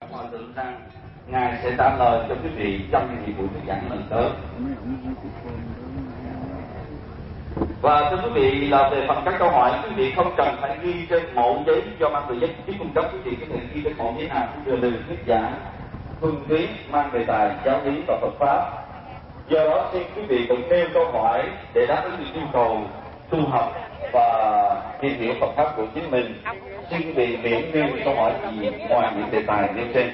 Hòa thượng rằng ngài sẽ trả lời cho quý vị trong những buổi thuyết giảng lần tới. Và thưa quý vị, là về phần các câu hỏi, quý vị không cần phải ghi trên mẫu giấy do ban tổ chức cung cấp, quý vị có thể ghi trên mẫu giấy nào cũng được, từ thuyết giảng phương thuyết mang đề tài giáo lý và Phật pháp. Do đó xin quý vị cũng nêu câu hỏi để đáp ứng được yêu cầu tu học và tìm hiểu Phật pháp của chính mình. Xin quý vị miễn nêu câu hỏi gì ngoài những đề tài nêu trên.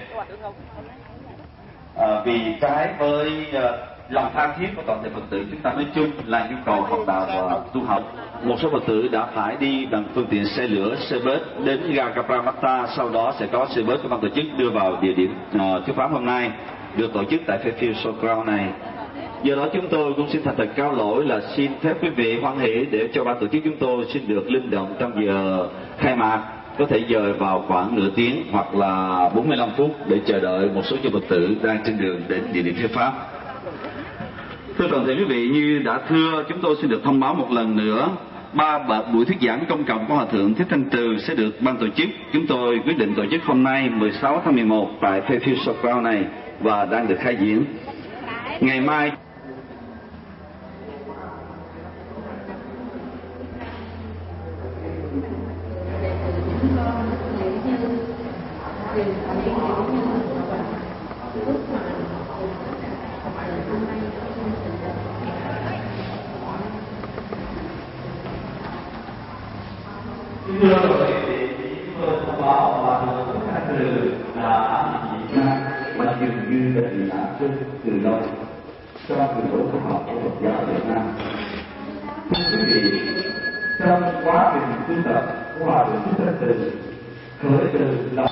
Vì trái với lòng tha thiết của toàn thể Phật tử chúng ta nói chung là nhu cầu học đạo và tu học, một số Phật tử đã phải đi bằng phương tiện xe lửa, xe bus đến ga Cabramatta, sau đó sẽ có xe bus của ban tổ chức đưa vào địa điểm thuyết pháp hôm nay được tổ chức tại Fairfield Showground này. Do đó chúng tôi cũng xin thành thật cáo lỗi là xin phép quý vị hoan hỷ để cho ban tổ chức chúng tôi xin được linh động trong giờ khai mạc có thể dời vào khoảng nửa tiếng hoặc là 45 phút để chờ đợi một số Phật tử đang trên đường đến địa điểm thuyết pháp. Thưa toàn thể quý vị, như đã thưa, chúng tôi xin được thông báo một lần nữa, 3 buổi thuyết giảng công cộng của Hòa thượng Thích Thanh Từ sẽ được ban tổ chức. Chúng tôi quyết định tổ chức hôm nay 16 tháng 11 tại Fairfield Showground này và đang được khai diễn. Ngày mai thưa quý vị, chúng tôi thông báo Hòa thượng Thích Thanh Từ đã bị nạn mà dường như đã bị nạn từ lâu trong trường phổ thông học của Phật giáo Việt Nam. Thưa quý vị, trong quá trình tu tập của Hòa thượng Thích Thanh Từ khởi từ lòng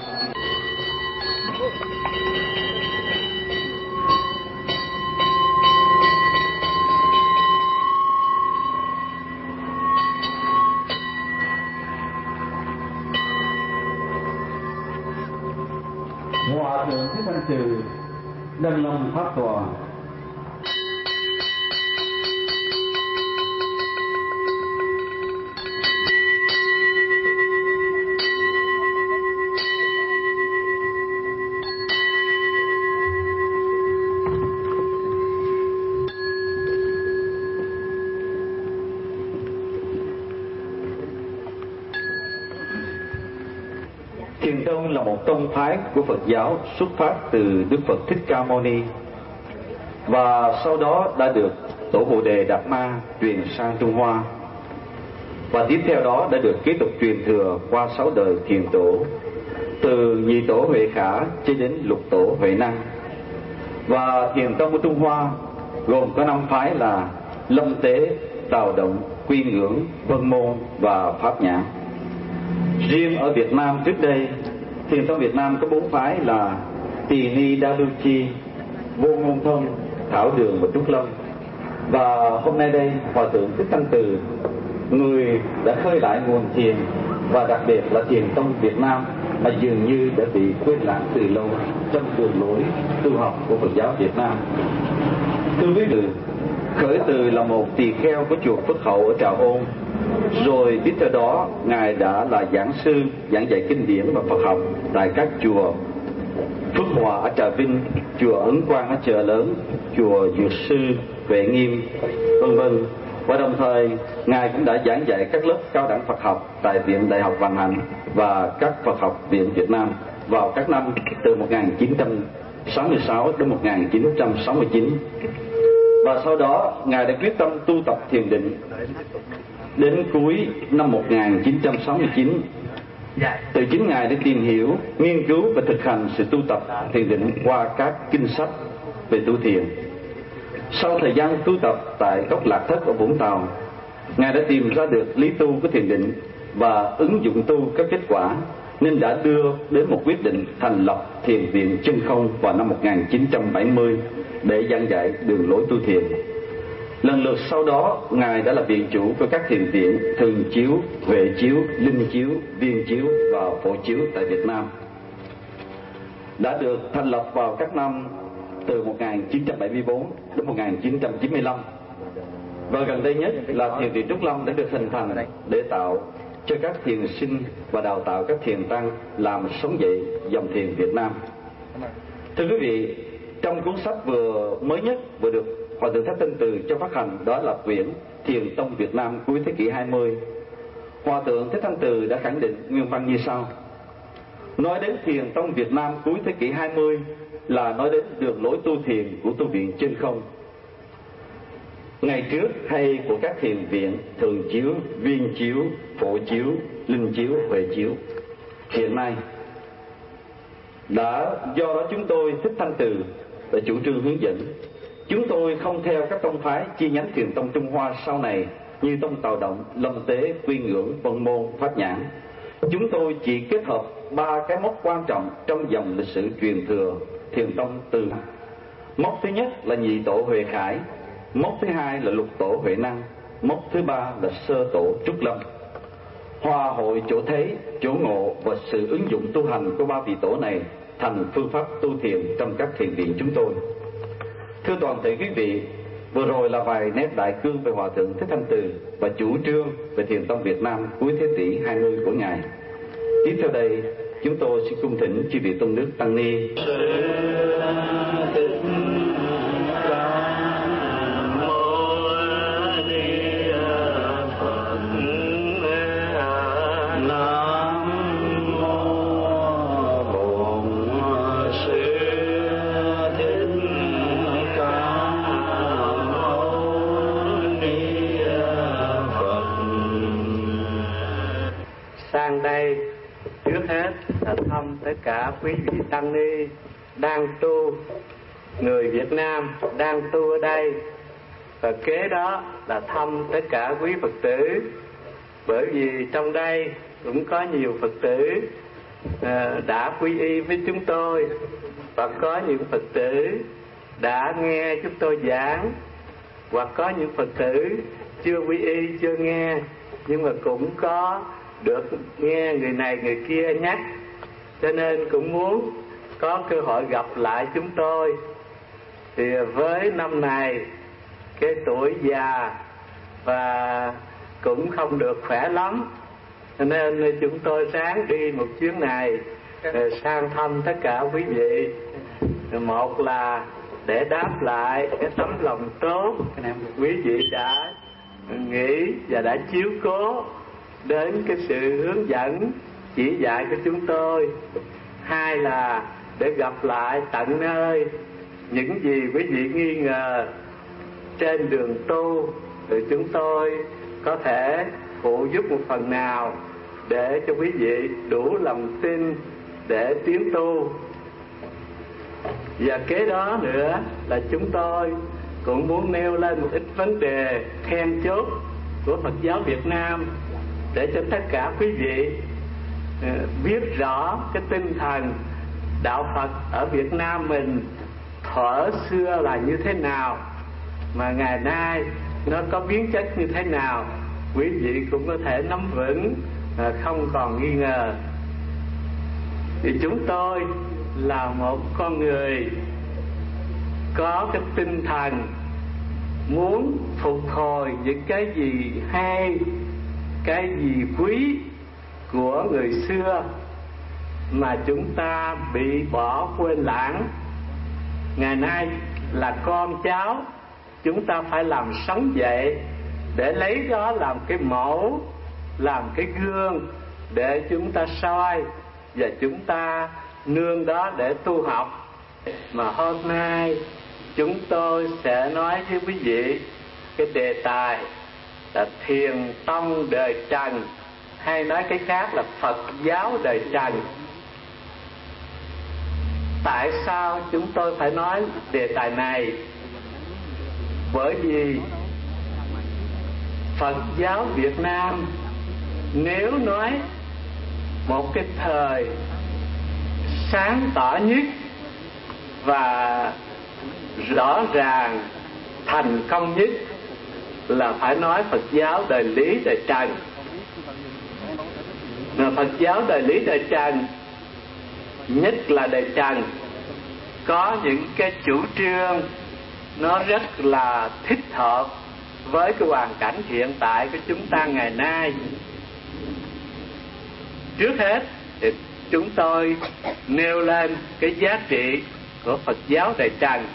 Hòa thượng Thích Thanh Từ nâng lòng pháp tòa. Thiền tông là một tông phái của Phật giáo xuất phát từ Đức Phật Thích Ca Mâu Ni và sau đó đã được Tổ Bồ Đề Đạt Ma truyền sang Trung Hoa, và tiếp theo đó đã được kế tục truyền thừa qua 6 đời thiền tổ, từ nhị tổ Huệ Khả cho đến lục tổ Huệ Năng. Và thiền tông của Trung Hoa gồm có 5 phái là Lâm Tế, Tào Động, Quy Ngưỡng, Vân Môn và Pháp Nhã. Riêng ở Việt Nam trước đây, thiền tông Việt Nam có 4 phái là Tỳ Ni Đa Lưu Chi, Vô Ngôn Thông, Thảo Đường và Trúc Lâm. Và hôm nay đây, Hòa thượng Thích Thanh Từ, người đã khơi lại nguồn thiền và đặc biệt là thiền tông Việt Nam mà dường như đã bị quên lãng từ lâu trong đường lối tu học của Phật giáo Việt Nam. Thưa quý vị, khởi từ là một tỳ kheo của chùa Phước Hậu ở Trà Ôn, rồi tiếp theo đó ngài đã là giảng sư giảng dạy kinh điển và Phật học tại các chùa Phước Hòa ở Trà Vinh, chùa Ấn Quang ở Chợ Lớn, chùa Dược Sư, Huệ Nghiêm, vân vân. Và đồng thời ngài cũng đã giảng dạy các lớp cao đẳng Phật học tại Viện Đại học Vạn Hạnh và các Phật học viện Việt Nam vào các năm từ 1966 đến 1969. Và sau đó ngài đã quyết tâm tu tập thiền định. Đến cuối năm 1969, từ chính ngài đã tìm hiểu, nghiên cứu và thực hành sự tu tập thiền định qua các kinh sách về tu thiền. Sau thời gian tu tập tại Cốc Lạc Thất ở Vũng Tàu, ngài đã tìm ra được lý tu của thiền định và ứng dụng tu các kết quả, nên đã đưa đến một quyết định thành lập Thiền viện Chân Không vào năm 1970 để giảng dạy đường lối tu thiền. Lần lượt sau đó, ngài đã là viện chủ của các thiền viện Thường Chiếu, Huệ Chiếu, Linh Chiếu, Viên Chiếu và Phổ Chiếu tại Việt Nam. Đã được thành lập vào các năm từ 1974 đến 1995. Và gần đây nhất là Thiền viện Trúc Lâm đã được hình thành để tạo cho các thiền sinh và đào tạo các thiền tăng làm sống dậy dòng thiền Việt Nam. Thưa quý vị, trong cuốn sách mới nhất vừa được Hòa thượng Thích Thanh Từ cho phát hành, đó là quyển Thiền tông Việt Nam cuối thế kỷ 20, Hòa thượng Thích Thanh Từ đã khẳng định nguyên văn như sau: nói đến Thiền tông Việt Nam cuối thế kỷ 20 là nói đến đường lối tu thiền của tu viện Chân Không. Ngày trước hay của các thiền viện Thường Chiếu, Viên Chiếu, Phổ Chiếu, Linh Chiếu, Huệ Chiếu, hiện nay do đó chúng tôi Thích Thanh Từ đã chủ trương hướng dẫn. Chúng tôi không theo các tông phái chi nhánh Thiền tông Trung Hoa sau này như tông Tào Động, Lâm Tế, Quy Ngưỡng, Vân Môn, Pháp Nhãn. Chúng tôi chỉ kết hợp 3 cái mốc quan trọng trong dòng lịch sử truyền thừa Thiền tông từ. Mốc thứ nhất là nhị tổ Huệ Khải, mốc thứ hai là lục tổ Huệ Năng, mốc thứ ba là sơ tổ Trúc Lâm. Hòa hội chỗ thấy, chỗ ngộ và sự ứng dụng tu hành của 3 vị tổ này thành phương pháp tu thiền trong các thiền viện chúng tôi. Thưa toàn thể quý vị, vừa rồi là vài nét đại cương về Hòa thượng Thích Thanh Từ và chủ trương về Thiền tông Việt Nam cuối thế kỷ 20 của ngài. Tiếp theo đây, chúng tôi xin cung thỉnh chư vị tôn đức tăng ni. Sang đây trước hết là thăm tất cả quý vị tăng ni đang tu, người Việt Nam đang tu ở đây, và kế đó là thăm tất cả quý Phật tử, bởi vì trong đây cũng có nhiều Phật tử đã quy y với chúng tôi, và có những Phật tử đã nghe chúng tôi giảng, hoặc có những Phật tử chưa quy y, chưa nghe, nhưng mà cũng có được nghe người này người kia nhắc, cho nên cũng muốn có cơ hội gặp lại chúng tôi. Thì với năm này cái tuổi già và cũng không được khỏe lắm, cho nên chúng tôi ráng đi một chuyến này sang thăm tất cả quý vị. Một là để đáp lại cái tấm lòng tốt quý vị đã nghĩ và đã chiếu cố đến cái sự hướng dẫn chỉ dạy của chúng tôi. Hai là để gặp lại tận nơi những gì quý vị nghi ngờ trên đường tu, rồi chúng tôi có thể phụ giúp một phần nào để cho quý vị đủ lòng tin để tiến tu. Và kế đó nữa là chúng tôi cũng muốn nêu lên một ít vấn đề then chốt của Phật giáo Việt Nam, để cho tất cả quý vị biết rõ cái tinh thần đạo Phật ở Việt Nam mình thuở xưa là như thế nào, mà ngày nay nó có biến chất như thế nào, quý vị cũng có thể nắm vững, không còn nghi ngờ. Thì chúng tôi là một con người có cái tinh thần muốn phục hồi những cái gì hay, cái gì quý của người xưa mà chúng ta bị bỏ quên lãng. Ngày nay là con cháu, chúng ta phải làm sống dậy để lấy đó làm cái mẫu, làm cái gương để chúng ta soi, và chúng ta nương đó để tu học. Mà hôm nay chúng tôi sẽ nói với quý vị cái đề tài là Thiền tông đời Trần, hay nói cái khác là Phật giáo đời Trần. Tại sao chúng tôi phải nói đề tài này? Bởi vì Phật giáo Việt Nam nếu nói một cái thời sáng tỏ nhất và rõ ràng thành công nhất là phải nói Phật giáo đời Lý đời Trần. Phật giáo đời Lý đời Trần, nhất là đời Trần, có những cái chủ trương nó rất là thích hợp với cái hoàn cảnh hiện tại của chúng ta ngày nay. Trước hết thì chúng tôi nêu lên cái giá trị của Phật giáo Đại Trần.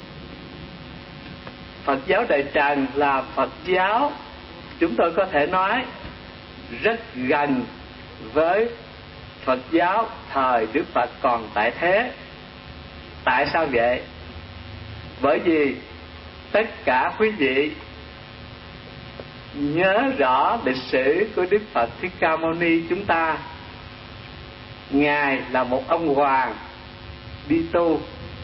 Phật giáo Đại Trần là Phật giáo chúng tôi có thể nói rất gần với Phật giáo thời Đức Phật còn tại thế. Tại sao vậy? Bởi vì tất cả quý vị nhớ rõ lịch sử của Đức Phật Thích Ca Mâu Ni chúng ta. Ngài là một ông hoàng đi tu.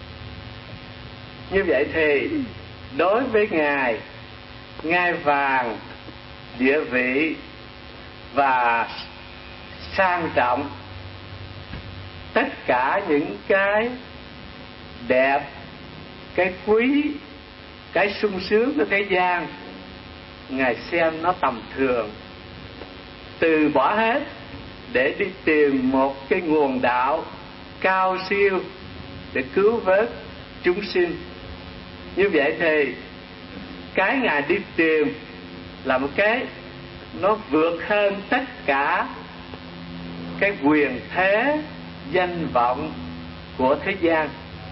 Như vậy thì đối với Ngài, ngai vàng, địa vị và sang trọng, tất cả những cái đẹp, cái quý, cái sung sướng của thế gian, Ngài xem nó tầm thường, từ bỏ hết để đi tìm một cái nguồn đạo cao siêu để cứu vớt chúng sinh. Như vậy thì cái Ngài đi tìm là một cái nó vượt hơn tất cả cái quyền thế danh vọng của thế gian.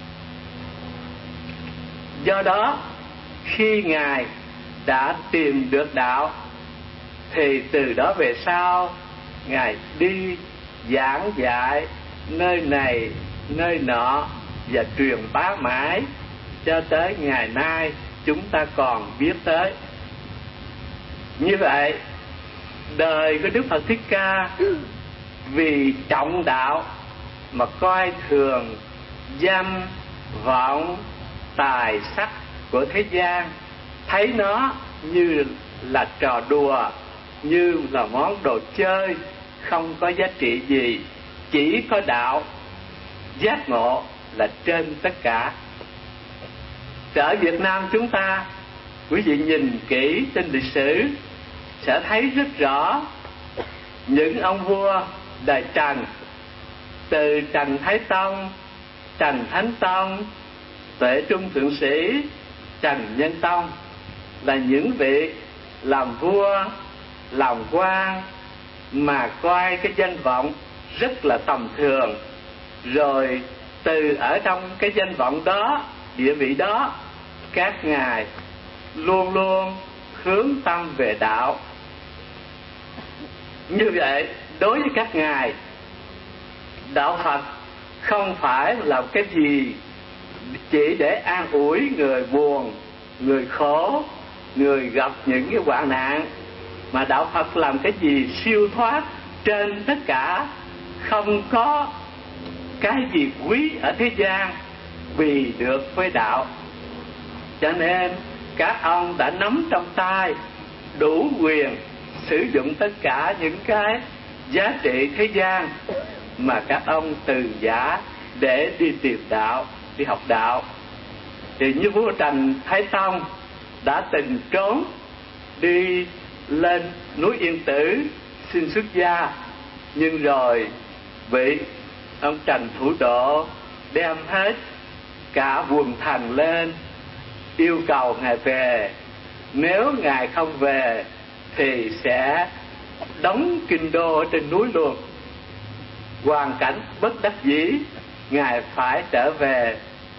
Do đó khi Ngài đã tìm được đạo thì từ đó về sau Ngài đi giảng dạy nơi này nơi nọ và truyền bá mãi cho tới ngày nay chúng ta còn biết tới. Như vậy đời của Đức Phật Thích Ca vì trọng đạo mà coi thường danh vọng tài sắc của thế gian, thấy nó như là trò đùa, như là món đồ chơi, không có giá trị gì. Chỉ có đạo giác ngộ là trên tất cả. Ở Việt Nam chúng ta, quý vị nhìn kỹ trên lịch sử sẽ thấy rất rõ những ông vua đời Trần, từ Trần Thái Tông, Trần Thánh Tông, Tuệ Trung Thượng Sĩ, Trần Nhân Tông, là những vị làm vua, làm quan mà coi cái danh vọng rất là tầm thường. Rồi từ ở trong cái danh vọng đó, địa vị đó, các ngài luôn luôn hướng tâm về đạo. Như vậy đối với các ngài, đạo Phật không phải là cái gì chỉ để an ủi người buồn, người khổ, người gặp những cái hoạn nạn, mà đạo Phật làm cái gì siêu thoát trên tất cả. Không có cái gì quý ở thế gian vì được với đạo. Cho nên các ông đã nắm trong tay đủ quyền sử dụng tất cả những cái giá trị thế gian mà các ông từ giả để đi tìm đạo, đi học đạo. Thì như vua Trần Thái Tông đã từng trốn đi lên núi Yên Tử xin xuất gia, nhưng rồi bị ông Trần Thủ Độ đem hết cả quần thần lên yêu cầu ngài về. Nếu ngài không về thì sẽ đóng kinh đô ở trên núi luôn. Hoàn cảnh bất đắc dĩ, ngài phải trở về.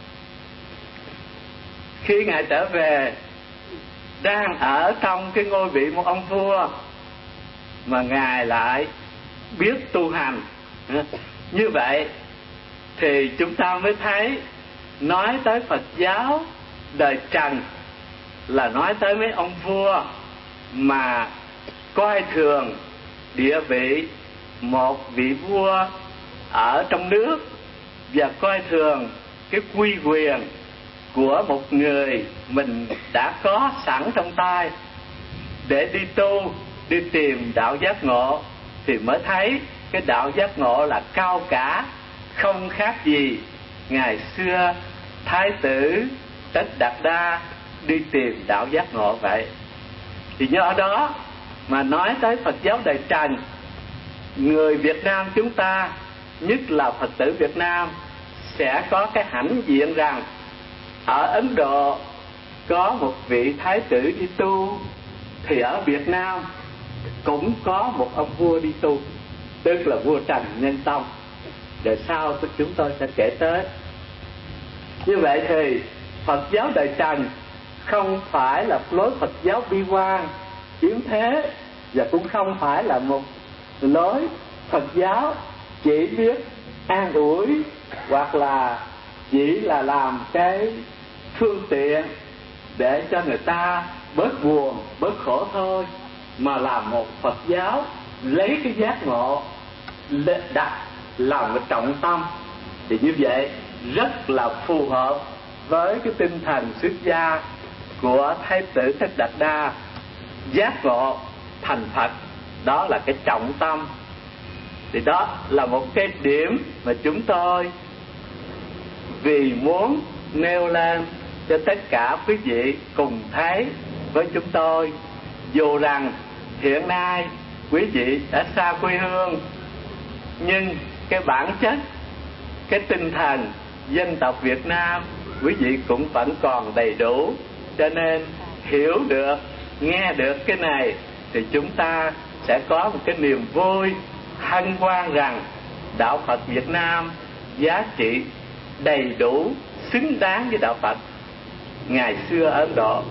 Khi ngài trở về, đang ở trong cái ngôi vị một ông vua, mà ngài lại biết tu hành. Như vậy thì chúng ta mới thấy nói tới Phật giáo đời Trần là nói tới mấy ông vua mà coi thường địa vị một vị vua ở trong nước, và coi thường cái quy quyền của một người mình đã có sẵn trong tay để đi tu, đi tìm đạo giác ngộ, thì mới thấy cái đạo giác ngộ là cao cả, không khác gì ngày xưa Thái tử Tất Đạt Đa đi tìm đạo giác ngộ vậy. Thì do đó mà nói tới Phật giáo đời Trần, người Việt Nam chúng ta, nhất là Phật tử Việt Nam, sẽ có cái hãnh diện rằng ở Ấn Độ có một vị thái tử đi tu, thì ở Việt Nam cũng có một ông vua đi tu, tức là vua Trần Nhân Tông. rồi sau chúng tôi sẽ kể tới. Như vậy thì Phật giáo đời Trần không phải là lối Phật giáo bi quan yếm thế, và cũng không phải là một lối Phật giáo chỉ biết an ủi hoặc là chỉ là làm cái phương tiện để cho người ta bớt buồn bớt khổ thôi, mà là một Phật giáo lấy cái giác ngộ đặt làm cái trọng tâm. Thì như vậy rất là phù hợp với cái tinh thần xuất gia của Thái tử Thích Đạt Đa. Giác ngộ thành Phật, đó là cái trọng tâm. Thì đó là một cái điểm mà chúng tôi vì muốn nêu lên cho tất cả quý vị cùng thấy với chúng tôi. Dù rằng hiện nay quý vị đã xa quê hương, nhưng cái bản chất, cái tinh thần dân tộc Việt Nam quý vị cũng vẫn còn đầy đủ. Cho nên hiểu được, nghe được cái này thì chúng ta sẽ có một cái niềm vui hân hoan rằng đạo Phật Việt Nam giá trị đầy đủ, xứng đáng với đạo Phật ngày xưa ở Ấn Độ.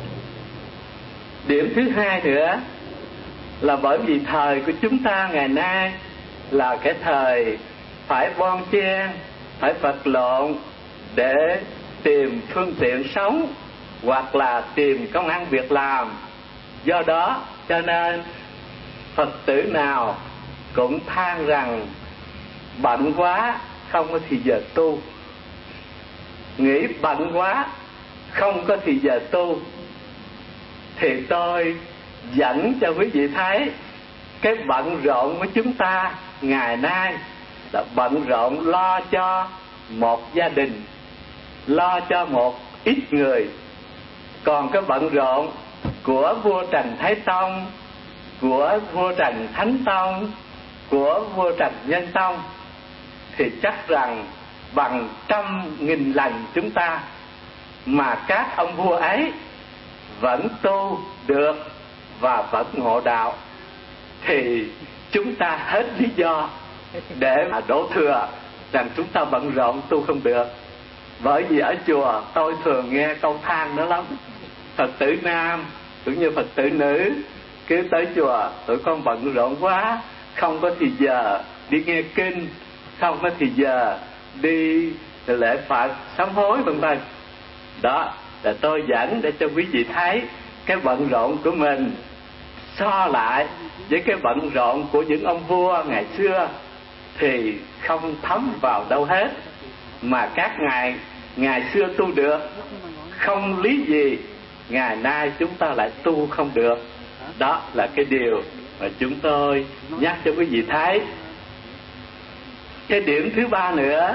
Điểm thứ hai nữa là bởi vì thời của chúng ta ngày nay là cái thời phải bon chen, phải vật lộn để tìm phương tiện sống hoặc là tìm công ăn việc làm. Do đó cho nên Phật tử nào cũng than rằng bận quá không có thì giờ tu, nghĩ bận quá không có thì giờ tu. Thì tôi dẫn cho quý vị thấy cái bận rộn của chúng ta ngày nay là bận rộn lo cho một gia đình, lo cho một ít người. Còn cái bận rộn của vua Trần Thái Tông, của vua Trần Thánh Tông, của vua Trần Nhân Tông thì chắc rằng bằng 100.000 lần chúng ta, mà các ông vua ấy vẫn tu được và vẫn ngộ đạo, thì chúng ta hết lý do để mà đổ thừa rằng chúng ta bận rộn tu không được. Bởi vì ở chùa tôi thường nghe câu than đó lắm. Phật tử nam cũng như Phật tử nữ cứ tới chùa: tụi con bận rộn quá, không có thì giờ đi nghe kinh, không có thì giờ đi lễ Phật sám hối vân vân. Đó là tôi dẫn để cho quý vị thấy cái bận rộn của mình so lại với cái bận rộn của những ông vua ngày xưa thì không thấm vào đâu hết. Mà các ngài ngày xưa tu được, không lý gì ngày nay chúng ta lại tu không được. Đó là cái điều mà chúng tôi nhắc cho quý vị thấy. Cái điểm thứ ba nữa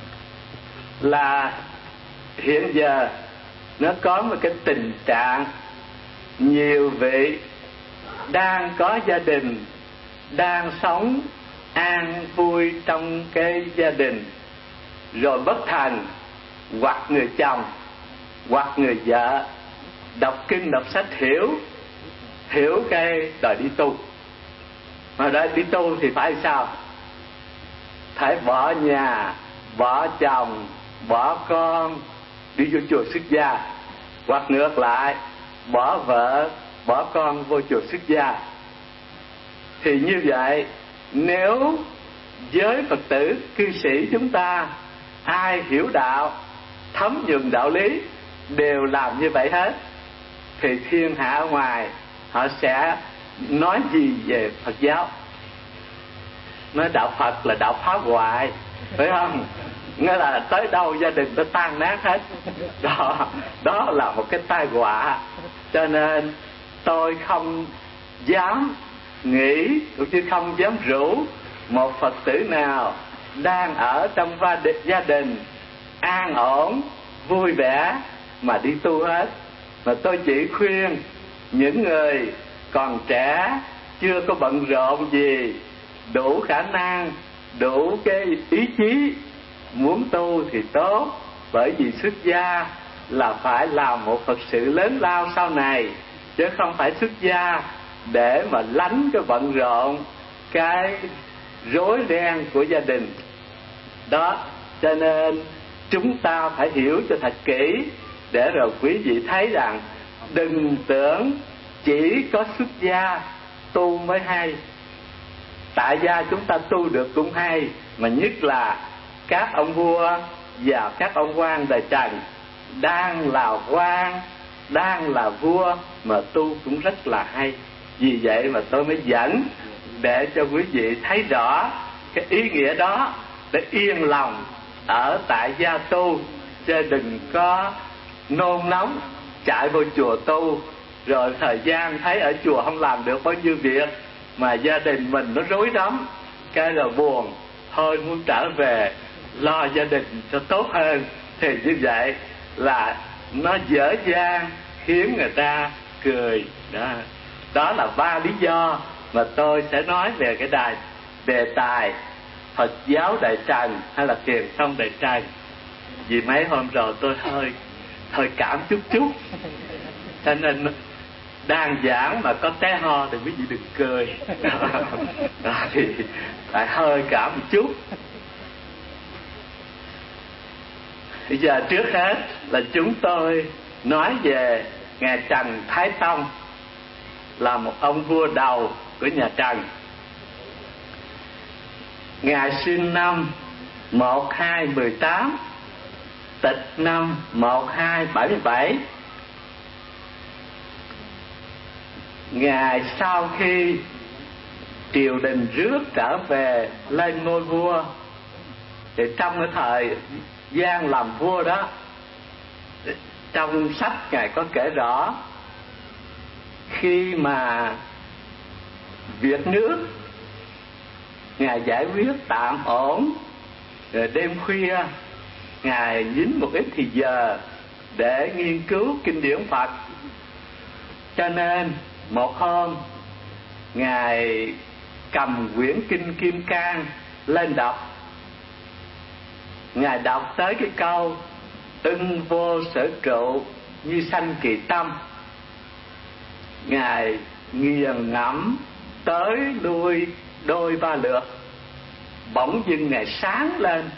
là hiện giờ nó có một cái tình trạng nhiều vị đang có gia đình, đang sống an vui trong cái gia đình, rồi bất thành hoặc người chồng hoặc người vợ đọc kinh đọc sách hiểu cái đòi đi tu. Mà đòi đi tu thì phải sao? Phải bỏ nhà, bỏ chồng, bỏ con đi vô chùa xuất gia, hoặc ngược lại bỏ vợ bỏ con vô chùa xuất gia. Thì như vậy nếu giới Phật tử cư sĩ chúng ta ai hiểu đạo, thấm nhuần đạo lý đều làm như vậy hết, thì thiên hạ ở ngoài họ sẽ nói gì về Phật giáo? Nói đạo Phật là đạo phá hoại, phải không? Nghĩa là tới đâu gia đình nó tan nát hết. Đó là một cái tai họa. Cho nên tôi không dám nghĩ cũng như không dám rủ một Phật tử nào đang ở trong gia đình an ổn vui vẻ mà đi tu hết. Mà tôi chỉ khuyên những người còn trẻ, chưa có bận rộn gì, đủ khả năng, đủ cái ý chí muốn tu thì tốt. Bởi vì xuất gia là phải làm một Phật sự lớn lao sau này, chứ không phải xuất gia để mà lánh cái bận rộn, cái rối ren của gia đình. Đó, cho nên chúng ta phải hiểu cho thật kỹ, để rồi quý vị thấy rằng đừng tưởng chỉ có xuất gia tu mới hay. Tại gia chúng ta tu được cũng hay, mà nhất là các ông vua và các ông quan đời Trần đang là quan, đang là vua mà tu cũng rất là hay. Vì vậy mà tôi mới dẫn để cho quý vị thấy rõ cái ý nghĩa đó, để yên lòng ở tại gia tu, chứ đừng có nôn nóng chạy vô chùa tu, rồi thời gian thấy ở chùa không làm được bao nhiêu việc, mà gia đình mình nó rối rắm, cái là buồn, thôi muốn trở về lo gia đình cho tốt hơn. Thì như vậy là nó dở dang khiến người ta cười đó. Đó là 3 lý do mà tôi sẽ nói về cái đề tài Phật giáo Đại Trần hay là Thiền tông Đại Trần. Vì mấy hôm rồi tôi hơi cảm chút, cho nên đang giảng mà có té ho thì quý vị đừng cười. Thì phải hơi cảm một chút. Bây giờ trước hết là chúng tôi nói về ngài Trần Thái Tông, là một ông vua đầu của nhà Trần. Ngài sinh năm 1218, tịch năm 1277. Ngài sau khi triều đình rước trở về lên ngôi vua, thì trong cái thời gian làm vua đó, trong sách Ngài có kể rõ, khi mà việc nước Ngài giải quyết tạm ổn, rồi đêm khuya Ngài dính một ít thì giờ để nghiên cứu kinh điển Phật. Cho nên một hôm Ngài cầm quyển kinh Kim Cang lên đọc. Ngài đọc tới cái câu ưng vô sở trụ như sanh kỳ tâm. Ngài nghiền ngẫm tới lui đôi ba lượt, bỗng dưng Ngài sáng lên.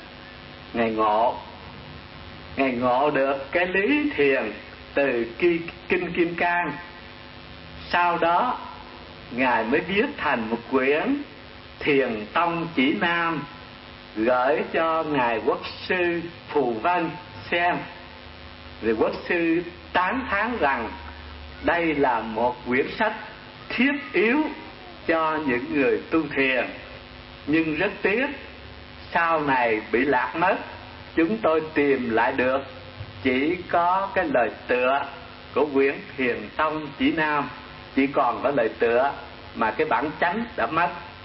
Ngài ngộ được cái lý thiền từ kinh Kim Cang. Sau đó Ngài mới viết thành một quyển Thiền Tông Chỉ Nam, gửi cho Ngài Quốc sư Phù Vân xem. Rồi Quốc sư tán thán rằng đây là một quyển sách thiết yếu cho những người tu thiền. Nhưng rất tiếc sau này bị lạc mất, chúng tôi tìm lại được chỉ có cái lời tựa của quyển Thiền Tông Chỉ Nam, chỉ còn có lời tựa mà cái bản chánh đã mất.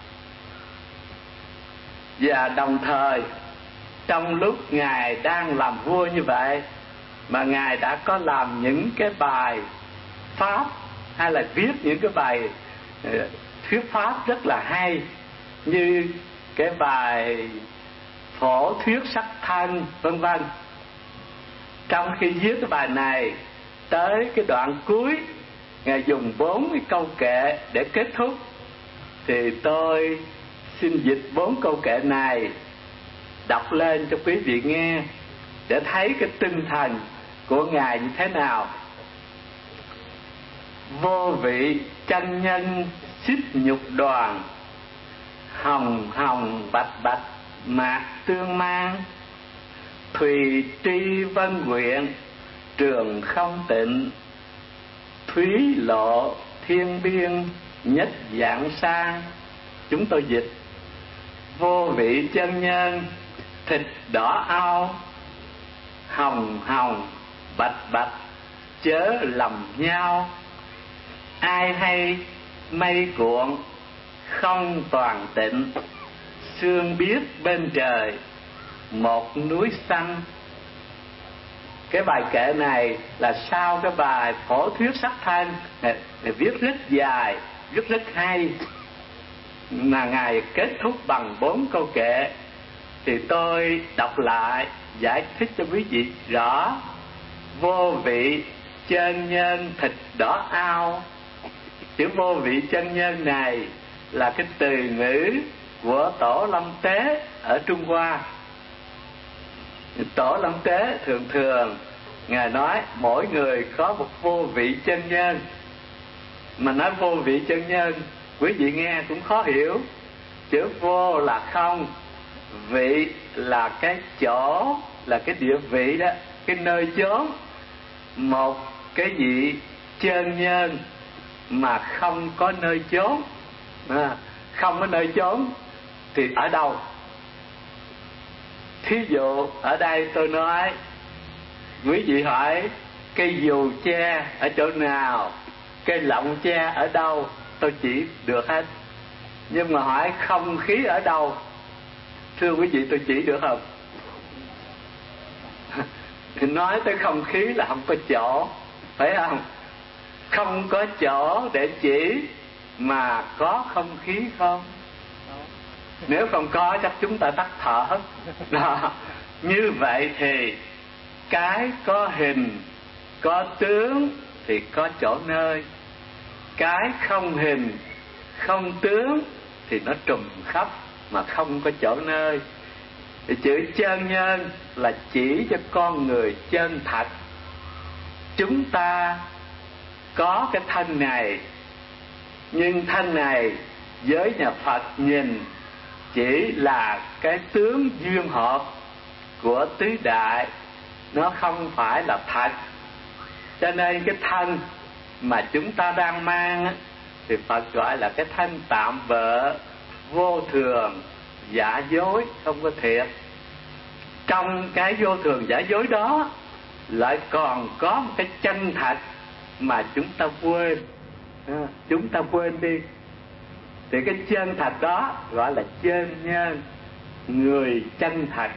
Và đồng thời trong lúc Ngài đang làm vua như vậy mà Ngài đã có làm những cái bài pháp hay là viết những cái bài thuyết pháp rất là hay, như cái bài Phổ Thuyết Sắc Thân vân vân. Trong khi viết cái bài này, tới cái đoạn cuối Ngài dùng 4 cái câu kệ để kết thúc, thì tôi xin dịch 4 câu kệ này đọc lên cho quý vị nghe, để thấy cái tinh thần của Ngài như thế nào. Vô vị chân nhân xích nhục đoàn, hồng hồng bạch bạch mạc tương mang, thùy tri vân nguyện trường không tịnh, thúy lộ thiên biên nhất dạng sang. Chúng tôi dịch: vô vị chân nhân thịt đỏ ao, hồng hồng bạch bạch chớ lầm nhau, ai hay mây cuộn không toàn tịnh, sương biết bên trời một núi xanh. Cái bài kệ này là sau cái bài Phổ Thuyết Sắc Thân, Ngài viết rất dài, rất hay, mà Ngài kết thúc bằng 4 câu kệ. Thì tôi đọc lại giải thích cho quý vị rõ. Vô vị chân nhân thịt đỏ ao. Chữ vô vị chân nhân này là cái từ ngữ của Tổ Long Tế ở Trung Hoa. Tổ Long Tế thường thường Ngài nói mỗi người có một vô vị chân nhân. Mà nói vô vị chân nhân, quý vị nghe cũng khó hiểu. Chữ vô là không, vị là cái chỗ, là cái địa vị đó, cái nơi chốn. Một cái vị chân nhân mà không có nơi chốn, không có nơi chốn thì ở đâu? Thí dụ ở đây tôi nói, quý vị hỏi cây dù tre ở chỗ nào, cây lọng tre ở đâu, tôi chỉ được hết. Nhưng mà hỏi không khí ở đâu, thưa quý vị, tôi chỉ được không? Nói tới không khí là không có chỗ, phải không? Không có chỗ để chỉ, mà có không khí không? Nếu không có chắc chúng ta tắt thở đó. Như vậy thì cái có hình, có tướng thì có chỗ nơi. Cái không hình, không tướng thì nó trùm khắp mà không có chỗ nơi. Thì chữ chân nhân là chỉ cho con người chân thật. Chúng ta có cái thân này, nhưng thân này với nhà Phật nhìn chỉ là cái tướng duyên hợp của tứ đại, nó không phải là thật. Cho nên cái thân mà chúng ta đang mang thì Phật gọi là cái thân tạm bợ, vô thường, giả dối, không có thiệt. Trong cái vô thường giả dối đó lại còn có một cái chân thật mà chúng ta quên. Chúng ta quên đi. Thì cái chân thật đó gọi là chân nhân, người chân thật.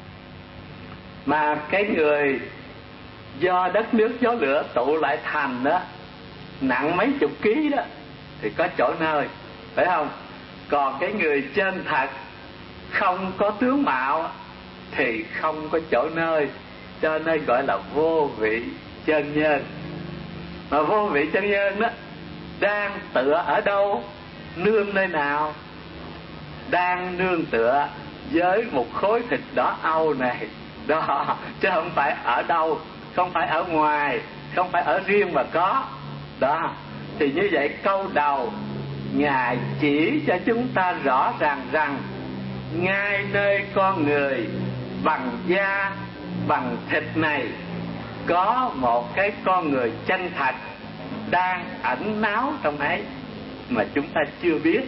Mà cái người do đất nước gió lửa tụ lại thành đó, nặng mấy chục ký đó, thì có chỗ nơi, phải không? Còn cái người chân thật không có tướng mạo thì không có chỗ nơi, cho nên gọi là vô vị chân nhân. Mà vô vị chân nhân đó đang tựa ở đâu, nương nơi nào? Đang nương tựa với một khối thịt đỏ au này đó, chứ không phải ở đâu, không phải ở ngoài, không phải ở riêng mà có đó. Thì như vậy câu đầu Ngài chỉ cho chúng ta rõ ràng rằng ngay nơi con người bằng da, bằng thịt này có một cái con người chân thật đang ẩn náu trong ấy mà chúng ta chưa biết.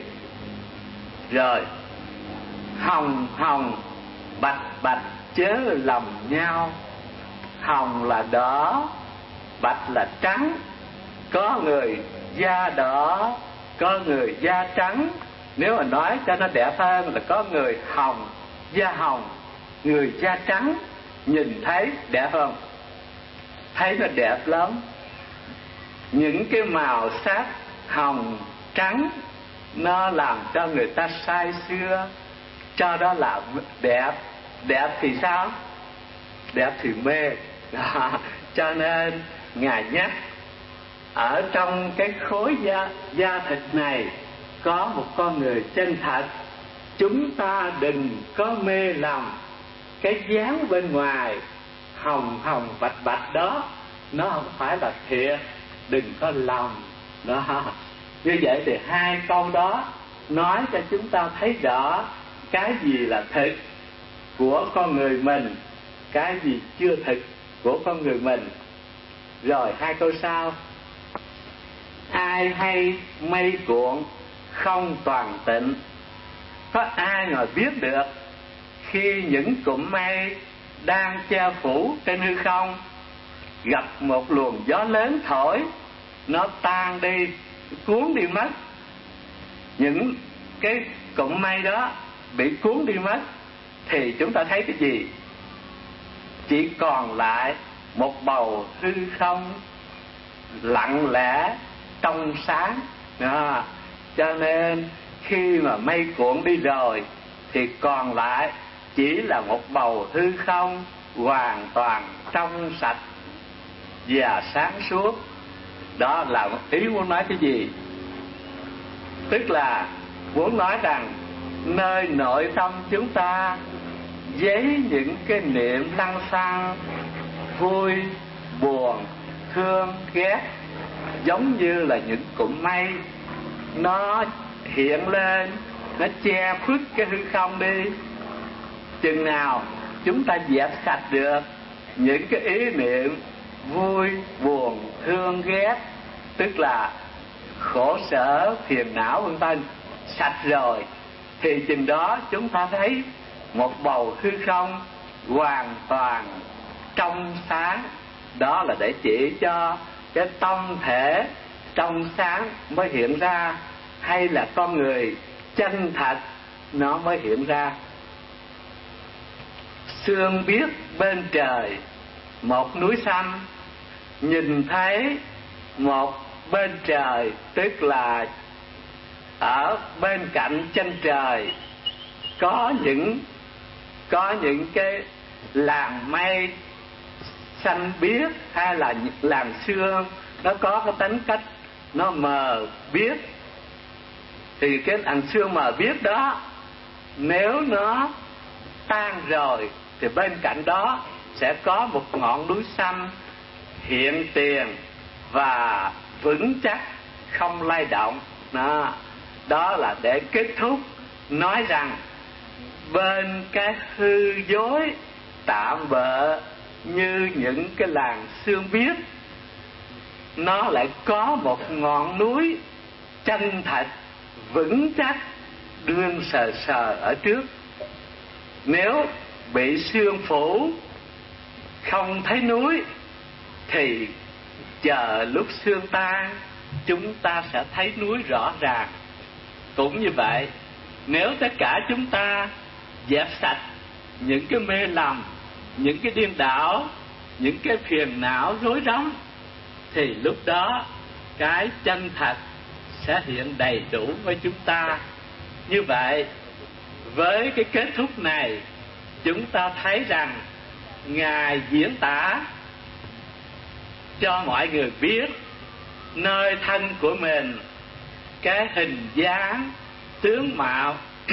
Rồi hồng hồng, bạch bạch chớ lầm nhau. Hồng là đỏ, bạch là trắng. Có người da đỏ, có người da trắng. Nếu mà nói cho nó đẹp hơn là có người hồng, da hồng, người da trắng. Nhìn thấy đẹp không? Thấy nó đẹp lắm. Những cái màu sắc hồng, trắng nó làm cho người ta say sưa, cho đó là đẹp. Đẹp thì sao? Đẹp thì mê đó. Cho nên Ngài nhắc ở trong cái khối da thịt này có một con người chân thật. Chúng ta đừng có mê lầm cái dáng bên ngoài hồng hồng bạch bạch đó, nó không phải là thiệt, đừng có lầm đó. Như vậy thì hai câu đó nói cho chúng ta thấy rõ cái gì là thực của con người mình, cái gì chưa thực của con người mình. Rồi hai câu sau: ai hay mây cuộn không toàn tịnh. Có ai mà biết được khi những cụm mây đang che phủ trên hư không gặp một luồng gió lớn thổi, nó tan đi, cuốn đi mất. Những cái cụm mây đó bị cuốn đi mất thì chúng ta thấy cái gì? Chỉ còn lại một bầu hư không lặng lẽ trong sáng đó. Cho nên khi mà mây cuộn đi rồi thì còn lại chỉ là một bầu hư không hoàn toàn trong sạch và sáng suốt. Đó là ý muốn nói cái gì? Tức là muốn nói rằng nơi nội tâm chúng ta với những cái niệm lăng xăng vui, buồn, thương, ghét, giống như là những cụm mây nó hiện lên, nó che khuất cái hư không đi. Chừng nào chúng ta dẹp sạch được những cái ý niệm vui, buồn, thương, ghét, tức là khổ sở, phiền não vân vân, sạch rồi, thì chừng đó chúng ta thấy một bầu hư không hoàn toàn trong sáng. Đó là để chỉ cho cái tâm thể trong sáng mới hiện ra, hay là con người chân thật nó mới hiện ra. Sương biết bên trời một núi xanh, nhìn thấy một bên trời, tức là ở bên cạnh chân trời có những cái làn mây xanh biếc, hay là làn sương, nó có cái tính cách nó mờ biếc. Thì cái làn sương mờ biếc đó, nếu nó tan rồi thì bên cạnh đó sẽ có một ngọn núi xanh hiện tiền và vững chắc, không lay động. Đó là để kết thúc nói rằng bên cái hư dối tạm bợ như những cái làn sương biếc, nó lại có một ngọn núi chân thật vững chắc đương sờ sờ ở trước. Nếu bị sương phủ không thấy núi thì chờ lúc sương tan chúng ta sẽ thấy núi rõ ràng. Cũng như vậy, nếu tất cả chúng ta dẹp sạch những cái mê lầm, những cái điên đảo, những cái phiền não rối rắm, thì lúc đó cái chân thật sẽ hiện đầy đủ với chúng ta. Như vậy, với cái kết thúc này, chúng ta thấy rằng Ngài diễn tả cho mọi người biết nơi thân của mình, cái hình dáng, tướng mạo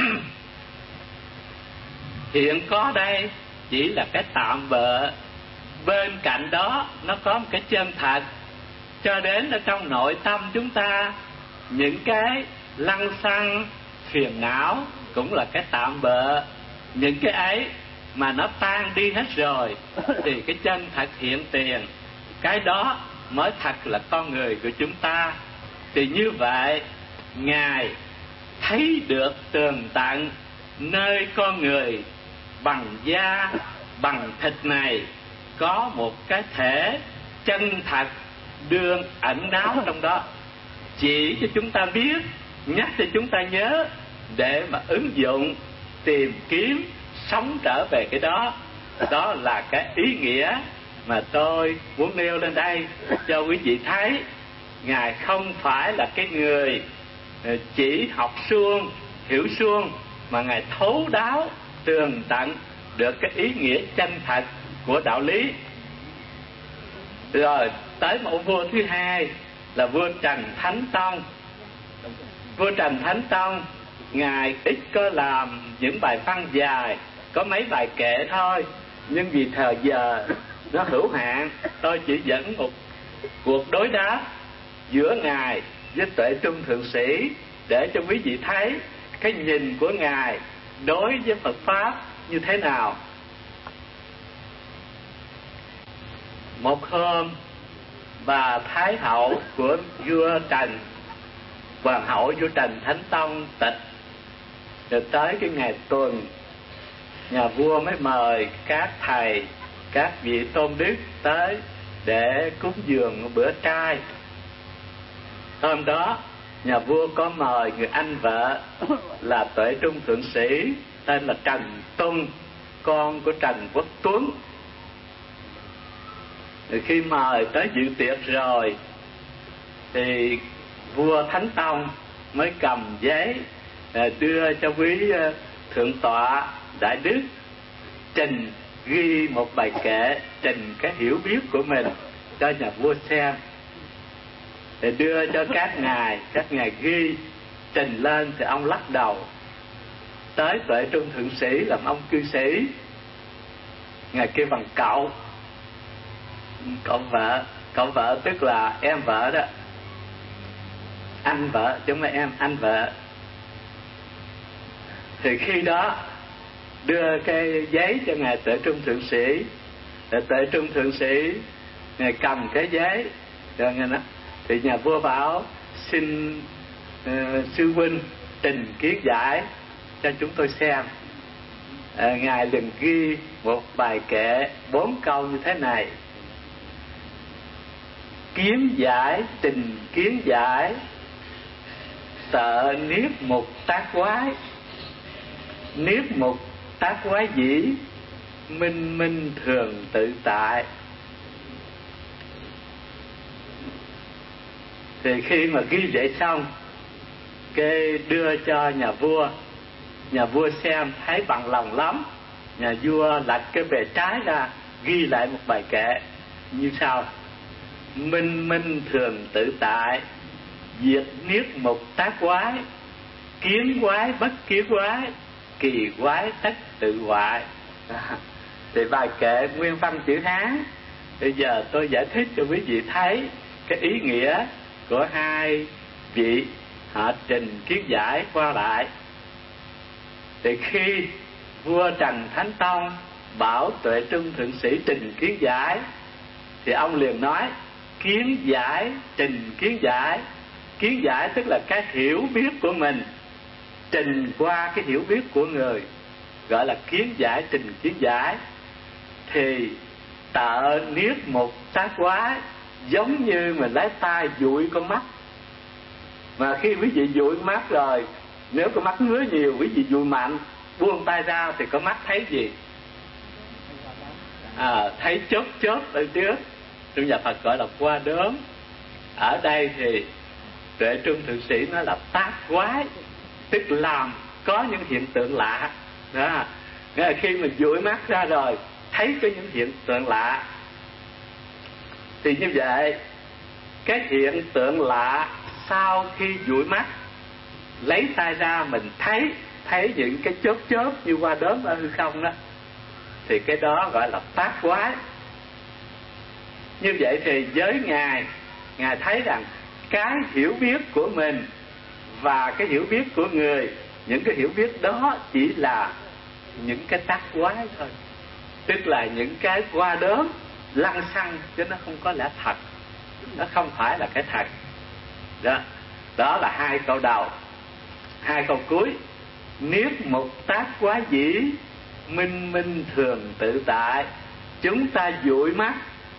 hiện có đây chỉ là cái tạm bợ. Bên cạnh đó nó có một cái chân thật. Cho đến ở trong nội tâm chúng ta, những cái lăng xăng, phiền não cũng là cái tạm bợ. Những cái ấy mà nó tan đi hết rồi thì cái chân thật hiện tiền. Cái đó mới thật là con người của chúng ta. Thì như vậy, Ngài thấy được tường tận nơi con người bằng da, bằng thịt này có một cái thể chân thật đương ẩn náu trong đó, chỉ cho chúng ta biết, nhắc cho chúng ta nhớ để mà ứng dụng, tìm kiếm, sống trở về cái đó. Đó là cái ý nghĩa mà tôi muốn nêu lên đây cho quý vị thấy. Ngài không phải là cái người chỉ học suông, hiểu suông, mà Ngài thấu đáo, tường tận được cái ý nghĩa chân thật của đạo lý. Rồi tới một vua thứ hai là vua Trần Thánh Tông. Vua Trần Thánh Tông, Ngài ít có làm những bài văn dài, có mấy bài kệ thôi. Nhưng vì thời giờ nó hữu hạn, tôi chỉ dẫn một cuộc đối đáp giữa Ngài với Tuệ Trung Thượng Sĩ để cho quý vị thấy cái nhìn của Ngài đối với Phật Pháp như thế nào. Một hôm, bà Thái hậu của vua Trần, hoàng hậu vua Trần Thánh Tông tịch, rồi tới cái ngày tuần, nhà vua mới mời các thầy, các vị tôn đức tới để cúng dường một bữa trai. Hôm đó, nhà vua có mời người anh vợ là Tuệ Trung Thượng Sĩ, tên là Trần Tung, con của Trần Quốc Tuấn. Thì khi mời tới dự tiệc rồi thì vua Thánh Tông mới cầm giấy đưa cho quý thượng tọa đại đức trình, ghi một bài kệ, trình cái hiểu biết của mình cho nhà vua xem, để đưa cho các ngài ghi trình lên. Thì ông lắc đầu. Tới Tuệ Trung Thượng Sĩ làm ông cư sĩ Ngài kêu bằng cậu vợ tức là em vợ đó, anh vợ chứ không phải em, anh vợ. Thì khi đó đưa cái giấy cho ngài Tuệ Trung thượng sĩ, Tuệ Trung thượng sĩ ngài cầm cái giấy rồi ngài nói, thì nhà vua bảo xin sư huynh trình kiến giải cho chúng tôi xem. Ngài liền ghi một bài kệ 4 câu như thế này: kiến giải trình kiến giải, tợ niết mục tác quái, niết mục tác quái dĩ, minh minh thường tự tại. Thì khi mà ghi vậy xong, cái đưa cho nhà vua xem thấy bằng lòng lắm. Nhà vua lật cái bề trái ra, ghi lại một bài kệ như sau: minh minh thường tự tại, diệt niết mục tác quái, kiến quái bất kiến quái, kỳ quái tất tự hoại. Thì bài kệ nguyên văn chữ Hán. Bây giờ tôi giải thích cho quý vị thấy cái ý nghĩa của hai vị họ trình kiến giải qua lại. Thì khi vua Trần Thánh Tông bảo Tuệ Trung thượng sĩ trình kiến giải, thì ông liền nói kiến giải trình kiến giải. Kiến giải tức là cái hiểu biết của mình trình qua cái hiểu biết của người, gọi là kiến giải trình kiến giải. Thì tợ niết mục tác quái, giống như mình lấy tay dụi con mắt. Mà khi quý vị dụi mắt rồi, nếu con mắt ngứa nhiều, quý vị dụi mạnh, buông tay ra thì con mắt thấy gì? Thấy chớp chớp ở trước. Trong nhà Phật gọi là qua đốm. Ở đây thì Tuệ Trung thượng sĩ nói là tác quái, tức làm có những hiện tượng lạ đó. Nghĩa là khi mình dụi mắt ra rồi thấy có những hiện tượng lạ, thì như vậy cái hiện tượng lạ sau khi dụi mắt lấy tay ra mình thấy những cái chớp chớp như qua đốm ở hư không đó, thì cái đó gọi là tác quái. Như vậy thì với Ngài thấy rằng cái hiểu biết của mình và cái hiểu biết của người, những cái hiểu biết đó chỉ là những cái tác quái thôi, tức là những cái qua đốm lăng xăng, chứ nó không có lẽ thật, nó không phải là cái thật đó. Đó là hai câu đầu. Hai câu cuối: niết mục tác quái dĩ, minh minh thường tự tại. Chúng ta dụi mắt,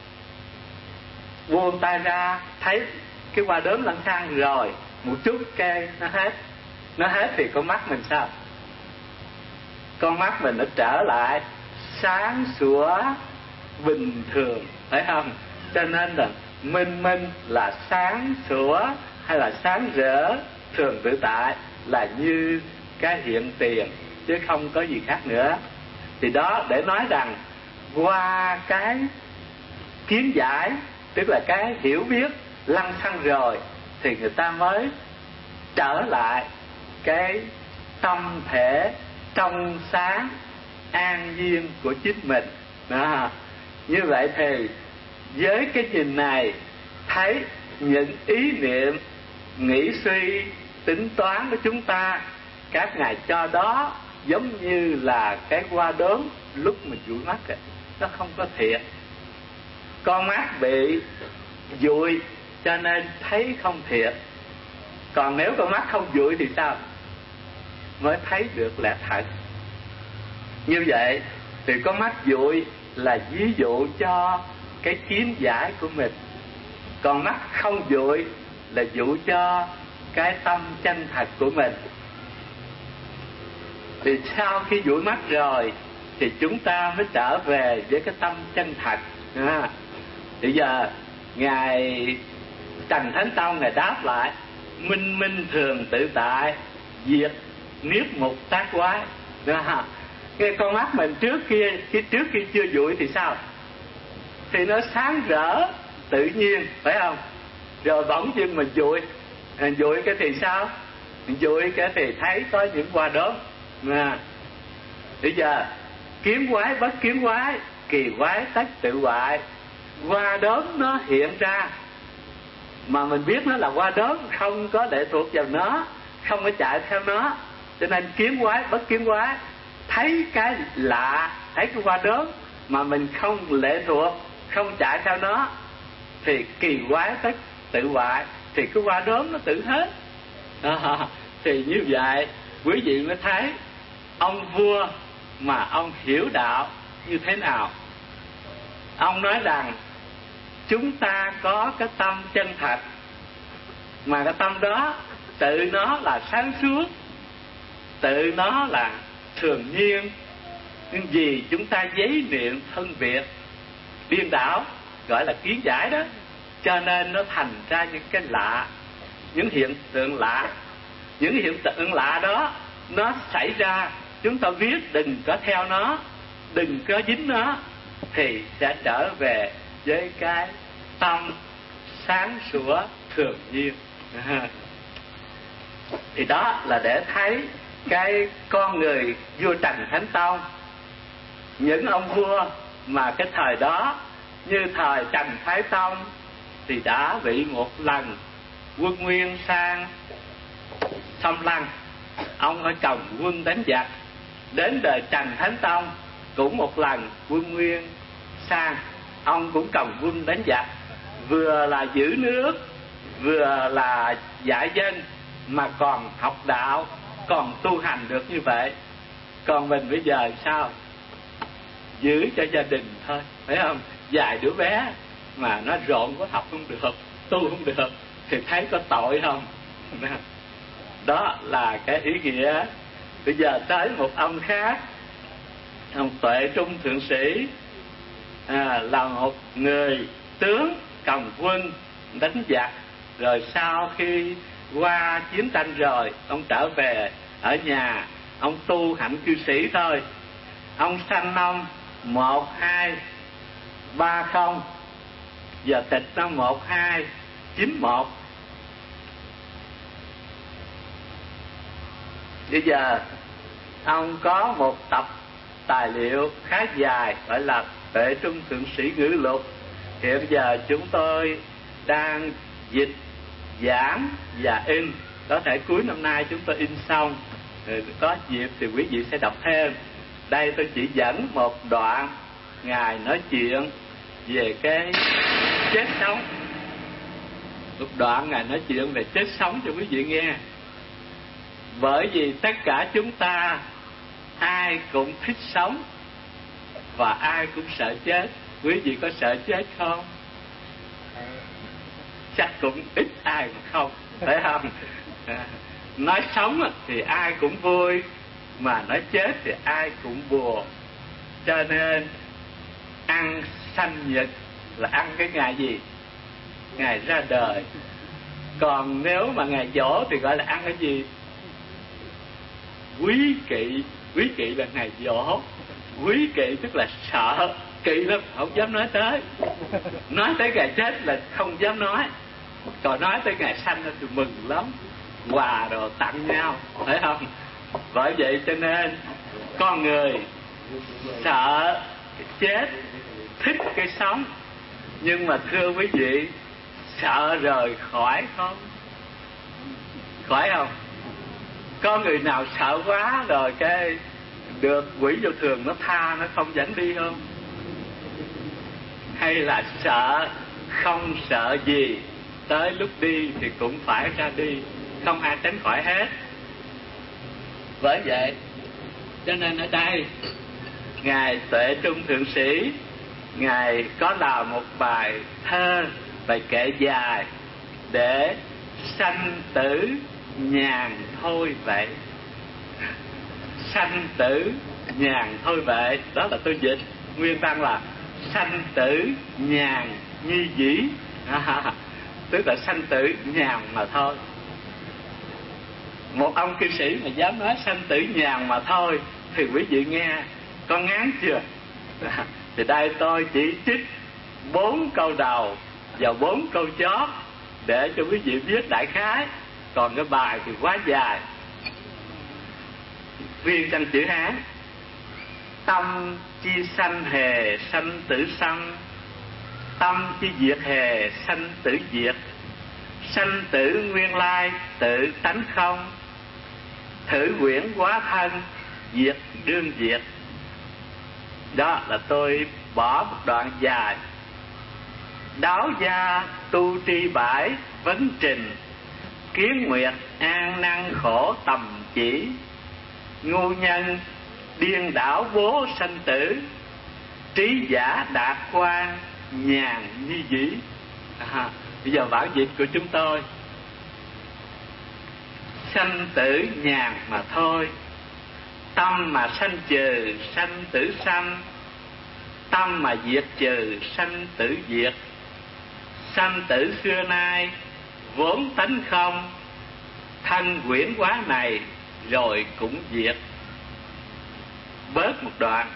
buông tay ra thấy cái qua đốm lăng xăng rồi, một chút cái nó hết thì con mắt mình sao? Con mắt mình nó trở lại sáng sủa bình thường, phải không? Cho nên là minh minh là sáng sủa hay là sáng rỡ, thường tự tại là như cái hiện tiền, chứ không có gì khác nữa. Thì đó để nói rằng qua cái kiến giải, tức là cái hiểu biết lăng xăng rồi, thì người ta mới trở lại cái tâm thể trong sáng an nhiên của chính mình đó. Như vậy thì với cái nhìn này, thấy những ý niệm nghĩ suy tính toán của chúng ta, các ngài cho đó giống như là cái qua đốm lúc mình dụi mắt ấy, nó không có thiệt. Con mắt bị dụi cho nên thấy không thiệt. Còn nếu con mắt không dụi thì sao? Mới thấy được lẽ thật. Như vậy thì con mắt dụi là ví dụ cho cái kiến giải của mình, còn mắt không dụi là dụ cho cái tâm chân thật của mình. Thì sau khi dụi mắt rồi thì chúng ta mới trở về với cái tâm chân thật. Bây giờ Ngài Trần Thánh Tông Ngài đáp lại: minh minh thường tự tại, diệt niết mục tác quái. Cái con mắt mình trước khi chưa dụi thì sao? Thì nó sáng rỡ tự nhiên, phải không? Rồi bỗng dưng mình dụi cái thì sao? Dụi cái thì thấy có những qua đốm. Bây giờ kiến quái bất kiến quái kỳ quái tất tự hoại. Hoa đốm nó hiện ra mà mình biết nó là hoa đốm, không có lệ thuộc vào nó, không có chạy theo nó. Cho nên kiến quái bất kiến quái, thấy cái lạ, thấy cái hoa đốm mà mình không lệ thuộc, không chạy theo nó, thì kỳ quái tất tự hoại, thì cái hoa đốm nó tự hết. Thì như vậy quý vị mới thấy ông vua mà ông hiểu đạo như thế nào. Ông nói rằng chúng ta có cái tâm chân thật, mà cái tâm đó tự nó là sáng suốt, tự nó là thường nhiên. Nhưng vì chúng ta giấy niệm phân biệt điên đảo, gọi là kiến giải đó, cho nên nó thành ra những cái lạ, những hiện tượng lạ. Những hiện tượng lạ đó nó xảy ra, chúng ta biết đừng có theo nó, đừng có dính nó, thì sẽ trở về với cái tâm sáng sủa thường nhiên. Thì đó là để thấy cái con người vua Trần Thánh Tông. Những ông vua mà cái thời đó, như thời Trần Thái Tông, thì đã bị một lần quân Nguyên sang xâm lăng, ông phải cầm quân đánh giặc. Đến đời Trần Thánh Tông cũng một lần quân Nguyên sang, ông cũng cầm quân đánh giặc, vừa là giữ nước, vừa là dạy dân, mà còn học đạo, còn tu hành được như vậy. Còn mình bây giờ sao? Giữ cho gia đình thôi, phải không? Vài đứa bé mà nó rộn quá, học không được, tu không được, thì thấy có tội không? Đó là cái ý nghĩa. Bây giờ tới một ông khác, ông Tuệ Trung Thượng Sĩ, là một người tướng cầm quân đánh giặc. Rồi sau khi qua chiến tranh rồi, ông trở về ở nhà, ông tu hạnh cư sĩ thôi. Ông sanh năm 1230, giờ tịch năm 1291. Bây giờ ông có một tập tài liệu khá dài, gọi là Tuệ Trung Thượng Sĩ Ngữ Lục. Hiện giờ chúng tôi đang dịch, giảng và in. Có thể cuối năm nay chúng tôi in xong, có dịp thì quý vị sẽ đọc thêm. Đây tôi chỉ dẫn một đoạn Ngài nói chuyện về cái chết sống. Một đoạn Ngài nói chuyện về chết sống cho quý vị nghe. Bởi vì tất cả chúng ta ai cũng thích sống và ai cũng sợ chết. Quý vị có sợ chết không? Chắc cũng ít ai mà không, phải không? Nói sống thì ai cũng vui, mà nói chết thì ai cũng buồn. Cho nên ăn sanh nhật là ăn cái ngày gì? Ngày ra đời. Còn nếu mà ngày giỗ thì gọi là ăn cái gì? Quý kỵ. Quý kỵ là ngày giỗ. Quý kỵ tức là sợ, kỵ lắm, không dám nói tới. Nói tới ngày chết là không dám nói. Còn nói tới ngày sanh thì mừng lắm, quà rồi tặng nhau, phải không? Bởi vậy cho nên con người sợ cái chết, thích cái sống. Nhưng mà thưa quý vị, sợ rời khỏi không? Khỏi không? Có người nào sợ quá rồi cái được quỷ vô thường nó tha, nó không dẫn đi không? Hay là sợ, không sợ gì, tới lúc đi thì cũng phải ra đi, không ai tránh khỏi hết. Bởi vậy cho nên ở đây Ngài Tuệ Trung Thượng Sĩ, Ngài có làm một bài thơ, bài kệ dài để sanh tử nhàn thôi vậy. Sanh tử nhàn thôi vậy. Đó là tôi dịch. Nguyên văn là sanh tử nhàn như dĩ. Tức là sanh tử nhàn mà thôi. Một ông cư sĩ mà dám nói sanh tử nhàn mà thôi thì quý vị nghe có ngán chưa? Thì đây tôi chỉ trích 4 câu đầu và 4 câu chót để cho quý vị biết đại khái. Còn cái bài thì quá dài, viên trong chữ Hán. tâm chi sanh hề sanh tử sanh, tâm chi diệt hề sanh tử diệt. Sanh tử nguyên lai tự tánh không, thử quyển hóa thân diệt đương diệt. Đó là tôi bỏ một đoạn dài. Đáo gia tu tri bãi vấn trình, kiến nguyệt an năng khổ tầm chỉ. Ngu nhân điên đảo vô sanh tử, trí giả đạt quan nhàn như dĩ. Bây giờ bản dịch của chúng tôi: sanh tử nhàn mà thôi, tâm mà sanh trừ sanh tử sanh, tâm mà diệt trừ sanh tử diệt. Sanh tử xưa nay vốn tánh không, thân quyển hóa này rồi cũng diệt. Bớt một đoạn: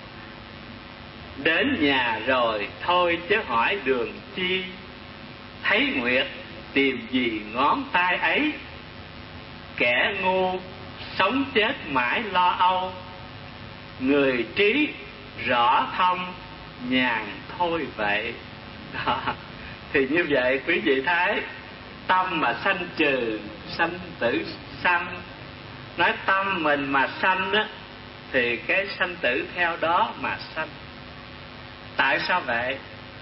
đến nhà rồi thôi chớ hỏi đường chi, thấy nguyệt tìm gì ngón tay ấy. Kẻ ngu sống chết mãi lo âu, người trí rõ thông nhàn thôi vậy. Đó. Thì như vậy quý vị thấy, tâm mà sanh trừ sanh tử sanh. Nói tâm mình mà sanh á, thì cái sanh tử theo đó mà sanh. Tại sao vậy?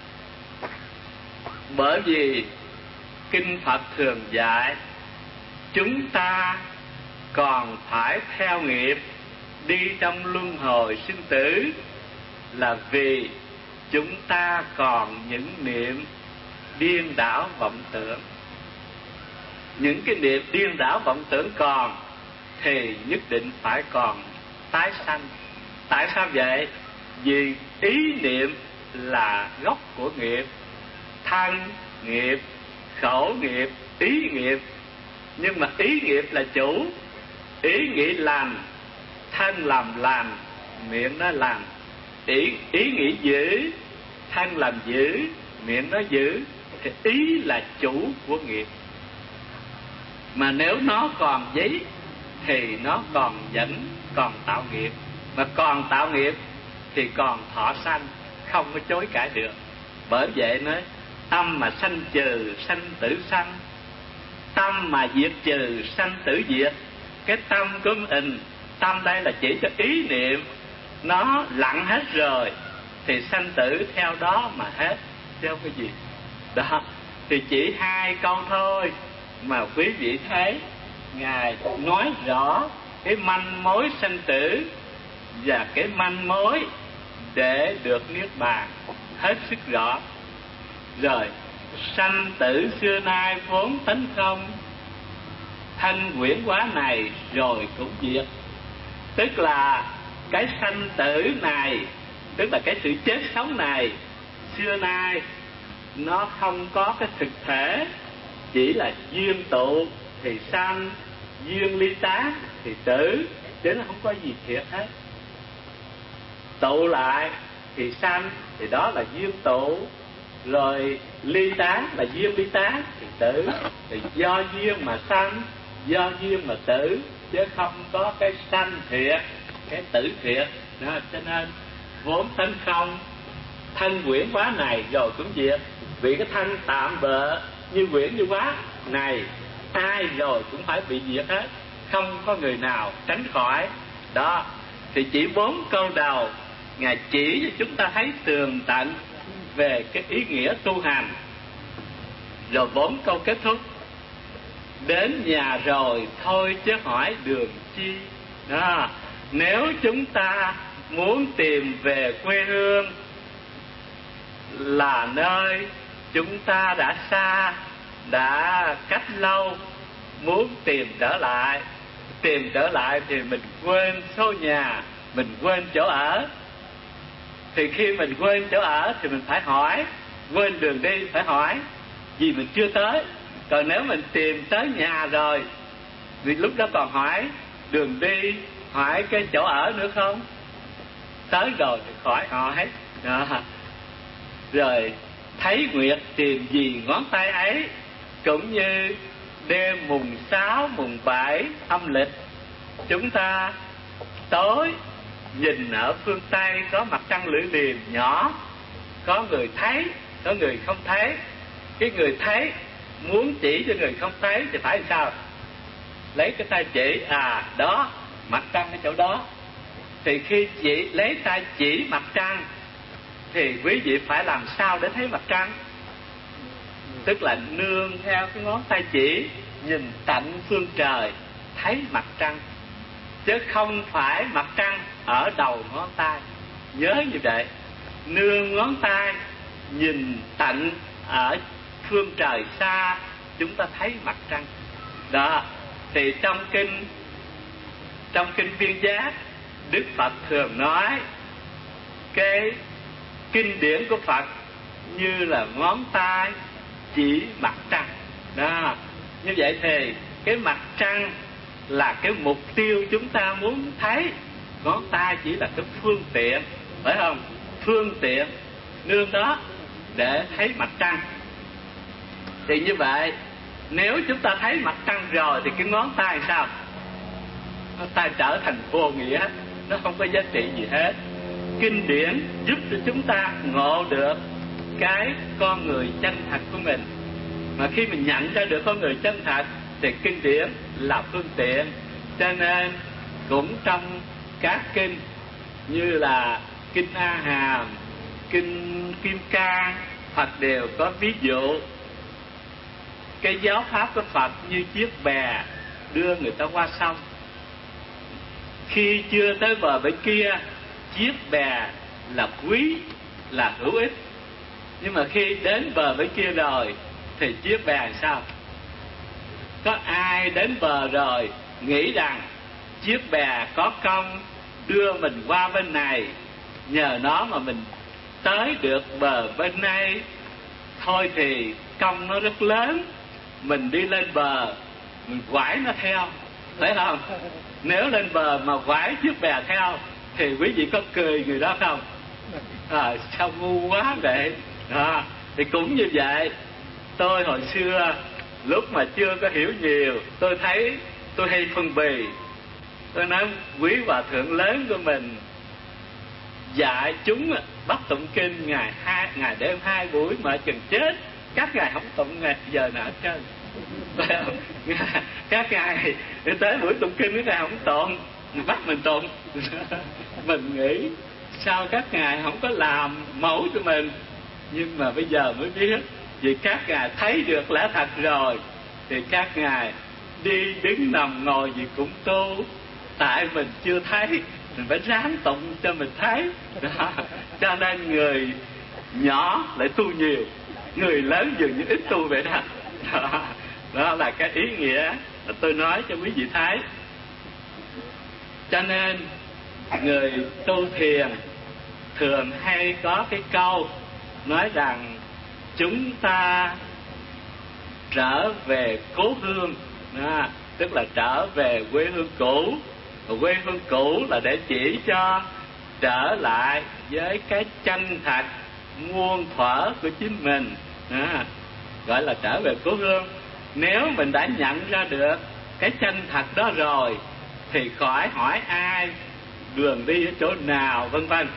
Bởi vì kinh Phật thường dạy chúng ta còn phải theo nghiệp đi trong luân hồi sinh tử, là vì chúng ta còn những niệm điên đảo vọng tưởng. Những cái niệm điên đảo vọng tưởng còn thì nhất định phải còn tái sanh. Tại sao vậy? Vì ý niệm là gốc của nghiệp. Thân nghiệp, khẩu nghiệp, ý nghiệp. Nhưng mà ý nghiệp là chủ. Ý nghĩ lành, thân làm lành, miệng nói lành. Ý nghĩ giữ, thân làm giữ, miệng nói giữ. Thì ý là chủ của nghiệp. Mà nếu nó còn giấy thì nó còn vẫn còn tạo nghiệp. Mà còn tạo nghiệp thì còn thọ sanh, không có chối cãi được. Bởi vậy nói tâm mà sanh trừ sanh tử sanh, tâm mà diệt trừ sanh tử diệt. Cái tâm của mình, tâm đây là chỉ cho ý niệm, nó lặng hết rồi thì sanh tử theo đó mà hết, chứ không có gì. Đó, thì chỉ 2 câu thôi mà quý vị thấy Ngài nói rõ cái manh mối sanh tử và cái manh mối để được niết bàn hết sức rõ. Rồi, sanh tử xưa nay vốn tánh không, thân quyển hóa này rồi cũng diệt. Tức là cái sanh tử này, tức là cái sự chết sống này, xưa nay nó không có cái thực thể, chỉ là duyên tụ thì sanh, duyên ly tán thì tử, chứ nó không có gì thiệt hết. Tụ lại thì sanh, thì đó là duyên tụ. Rồi ly tán là duyên ly tán thì tử. Thì do duyên mà sanh, do duyên mà tử, chứ không có cái sanh thiệt, cái tử thiệt. Đó, cho nên vốn tánh không, thân quyển hóa này rồi cũng diệt. Vì cái thân tạm bợ như quyển như hóa này, ai rồi cũng phải bị diệt hết, không có người nào tránh khỏi. Đó, thì chỉ 4 câu đầu Ngài chỉ cho chúng ta thấy tường tận về cái ý nghĩa tu hành. Rồi 4 câu kết thúc: đến nhà rồi thôi chứ hỏi đường chi. Đó, nếu chúng ta muốn tìm về quê hương là nơi chúng ta đã xa, đã cách lâu, muốn tìm trở lại thì mình quên số nhà, mình quên chỗ ở. Thì khi mình quên chỗ ở thì mình phải hỏi, quên đường đi phải hỏi, vì mình chưa tới. Còn nếu mình tìm tới nhà rồi thì lúc đó còn hỏi đường đi, hỏi cái chỗ ở nữa không? Tới rồi thì khỏi hỏi. Đó. Rồi thấy nguyệt tìm gì ngón tay ấy, cũng như đêm mùng 6, mùng 7 âm lịch, chúng ta tối nhìn ở phương Tây có mặt trăng lưỡi liềm nhỏ, có người thấy, có người không thấy. Cái người thấy muốn chỉ cho người không thấy thì phải làm sao? Lấy cái tay chỉ, đó mặt trăng ở chỗ đó. Thì khi lấy tay chỉ mặt trăng thì quý vị phải làm sao để thấy mặt trăng? Tức là nương theo cái ngón tay chỉ, nhìn tận phương trời thấy mặt trăng, chứ không phải mặt trăng ở đầu ngón tay. Nhớ như vậy, nương ngón tay nhìn tận ở phương trời xa, chúng ta thấy mặt trăng. Đó, thì trong kinh Viên Giác, Đức Phật thường nói cái kinh điển của Phật như là ngón tay chỉ mặt trăng. Đó, như vậy thì cái mặt trăng là cái mục tiêu chúng ta muốn thấy, ngón tay chỉ là cái phương tiện, phải không? Phương tiện nương đó để thấy mặt trăng. Thì như vậy, nếu chúng ta thấy mặt trăng rồi thì cái ngón tay sao? Ngón tay trở thành vô nghĩa, nó không có giá trị gì hết. Kinh điển giúp cho chúng ta ngộ được cái con người chân thật của mình. Mà khi mình nhận ra được con người chân thật thì kinh điển là phương tiện. Cho nên cũng trong các kinh như là kinh A Hàm, kinh Kim Cang, Phật đều có ví dụ cái giáo pháp của Phật như chiếc bè đưa người ta qua sông. Khi chưa tới bờ bên kia, chiếc bè là quý, là hữu ích. Nhưng mà khi đến bờ bên kia rồi thì chiếc bè làm sao? Có ai đến bờ rồi nghĩ rằng chiếc bè có công đưa mình qua bên này, nhờ nó mà mình tới được bờ bên này, thôi thì công nó rất lớn, mình đi lên bờ mình quải nó theo, phải không? Nếu lên bờ mà quải chiếc bè theo thì quý vị có cười người đó không? Sao ngu quá vậy? Thì cũng như vậy. Tôi hồi xưa lúc mà chưa có hiểu nhiều, tôi thấy tôi hay phân bì. Tôi nói quý hòa thượng lớn của mình dạy chúng bắt tụng kinh ngày đêm 2 buổi mà chừng chết các ngài không tụng ngày giờ nào hết trơn. Các ngài tới buổi tụng kinh các ngài không tụng, bắt mình tụng. Mình nghĩ sao các ngài không có làm mẫu cho mình. Nhưng mà bây giờ mới biết, vì các ngài thấy được lẽ thật rồi thì các ngài đi đứng nằm ngồi gì cũng tu. Tại mình chưa thấy, mình phải ráng tụng cho mình thấy. Đó. Cho nên người nhỏ lại tu nhiều, người lớn dường như ít tu vậy đó. Đó là cái ý nghĩa tôi nói cho quý vị thấy. Cho nên người tu thiền thường hay có cái câu nói rằng chúng ta trở về cố hương, tức là trở về quê hương cũ. Quê hương cũ là để chỉ cho trở lại với cái chân thật muôn thuở của chính mình, gọi là trở về cố hương. Nếu mình đã nhận ra được cái chân thật đó rồi thì khỏi hỏi ai, đường đi ở chỗ nào, vân vân.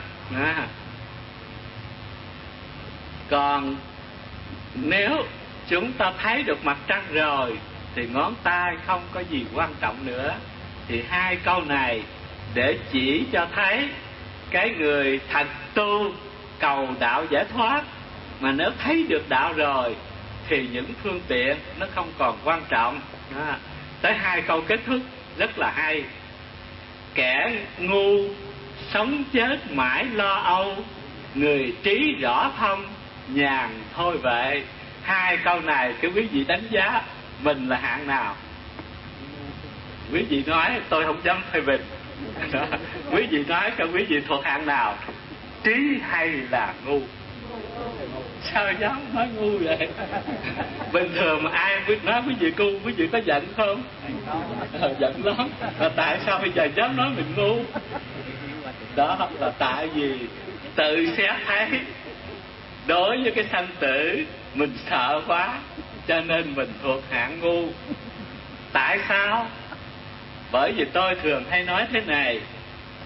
Còn nếu chúng ta thấy được mặt trăng rồi thì ngón tay không có gì quan trọng nữa. Thì 2 câu này để chỉ cho thấy cái người thật tu cầu đạo giải thoát, mà nếu thấy được đạo rồi thì những phương tiện nó không còn quan trọng. Tới 2 câu kết thúc rất là hay. Kẻ ngu sống chết mãi lo âu, người trí rõ thông nhàn thôi vậy. 2 câu này cái quý vị đánh giá mình là hạng nào? Quý vị nói tôi không dám phê bình. Quý vị nói cho quý vị thuộc hạng nào? Trí hay là ngu? Sao dám nói ngu vậy? Bình thường mà ai nói quý vị ngu, quý vị có giận không? Giận lắm. Tại sao bây giờ dám nói mình ngu? Đó là tại vì tự xét thấy đối với cái sanh tử mình sợ quá, cho nên mình thuộc hạng ngu. Tại sao? Bởi vì tôi thường hay nói thế này: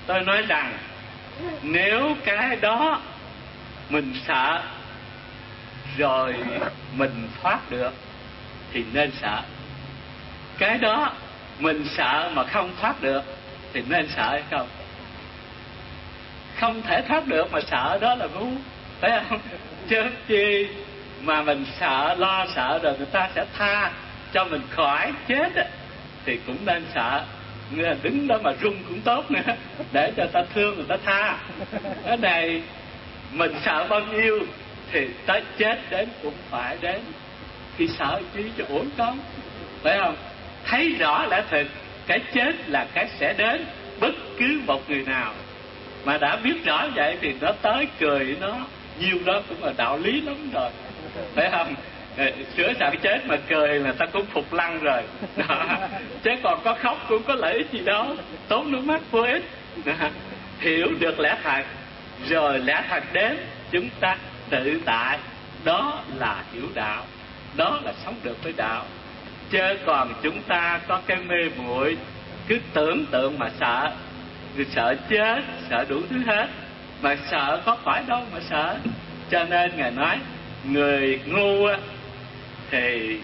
tôi nói rằng nếu cái đó mình sợ rồi mình thoát được thì nên sợ. Cái đó mình sợ mà không thoát được thì nên sợ hay không? Không thể thoát được mà sợ đó là ngu, phải không? Chứ chi mà mình sợ, lo sợ rồi người ta sẽ tha cho mình khỏi chết thì cũng nên sợ. Người đứng đó mà run cũng tốt nữa, để cho ta thương người ta tha. Cái này mình sợ bao nhiêu thì tới chết đến cũng phải đến. Khi sợ chi cho uổng công, phải không? Thấy rõ lẽ thật cái chết là cái sẽ đến bất cứ một người nào. Mà đã biết rõ vậy thì nó tới cười nó nhiều đó cũng là đạo lý lắm rồi, phải không? Sửa sợ chết mà cười là ta cũng phục lăng rồi đó. Chứ còn có khóc cũng có lợi ích gì đâu, tốn nước mắt vô ích đó. Hiểu được lẽ thật rồi lẽ thật đến chúng ta tự tại, đó là hiểu đạo, đó là sống được với đạo. Chứ còn chúng ta có cái mê muội cứ tưởng tượng mà sợ, người sợ chết, sợ đủ thứ hết. Mà sợ có phải đâu mà sợ. Cho nên Ngài nói người ngu thì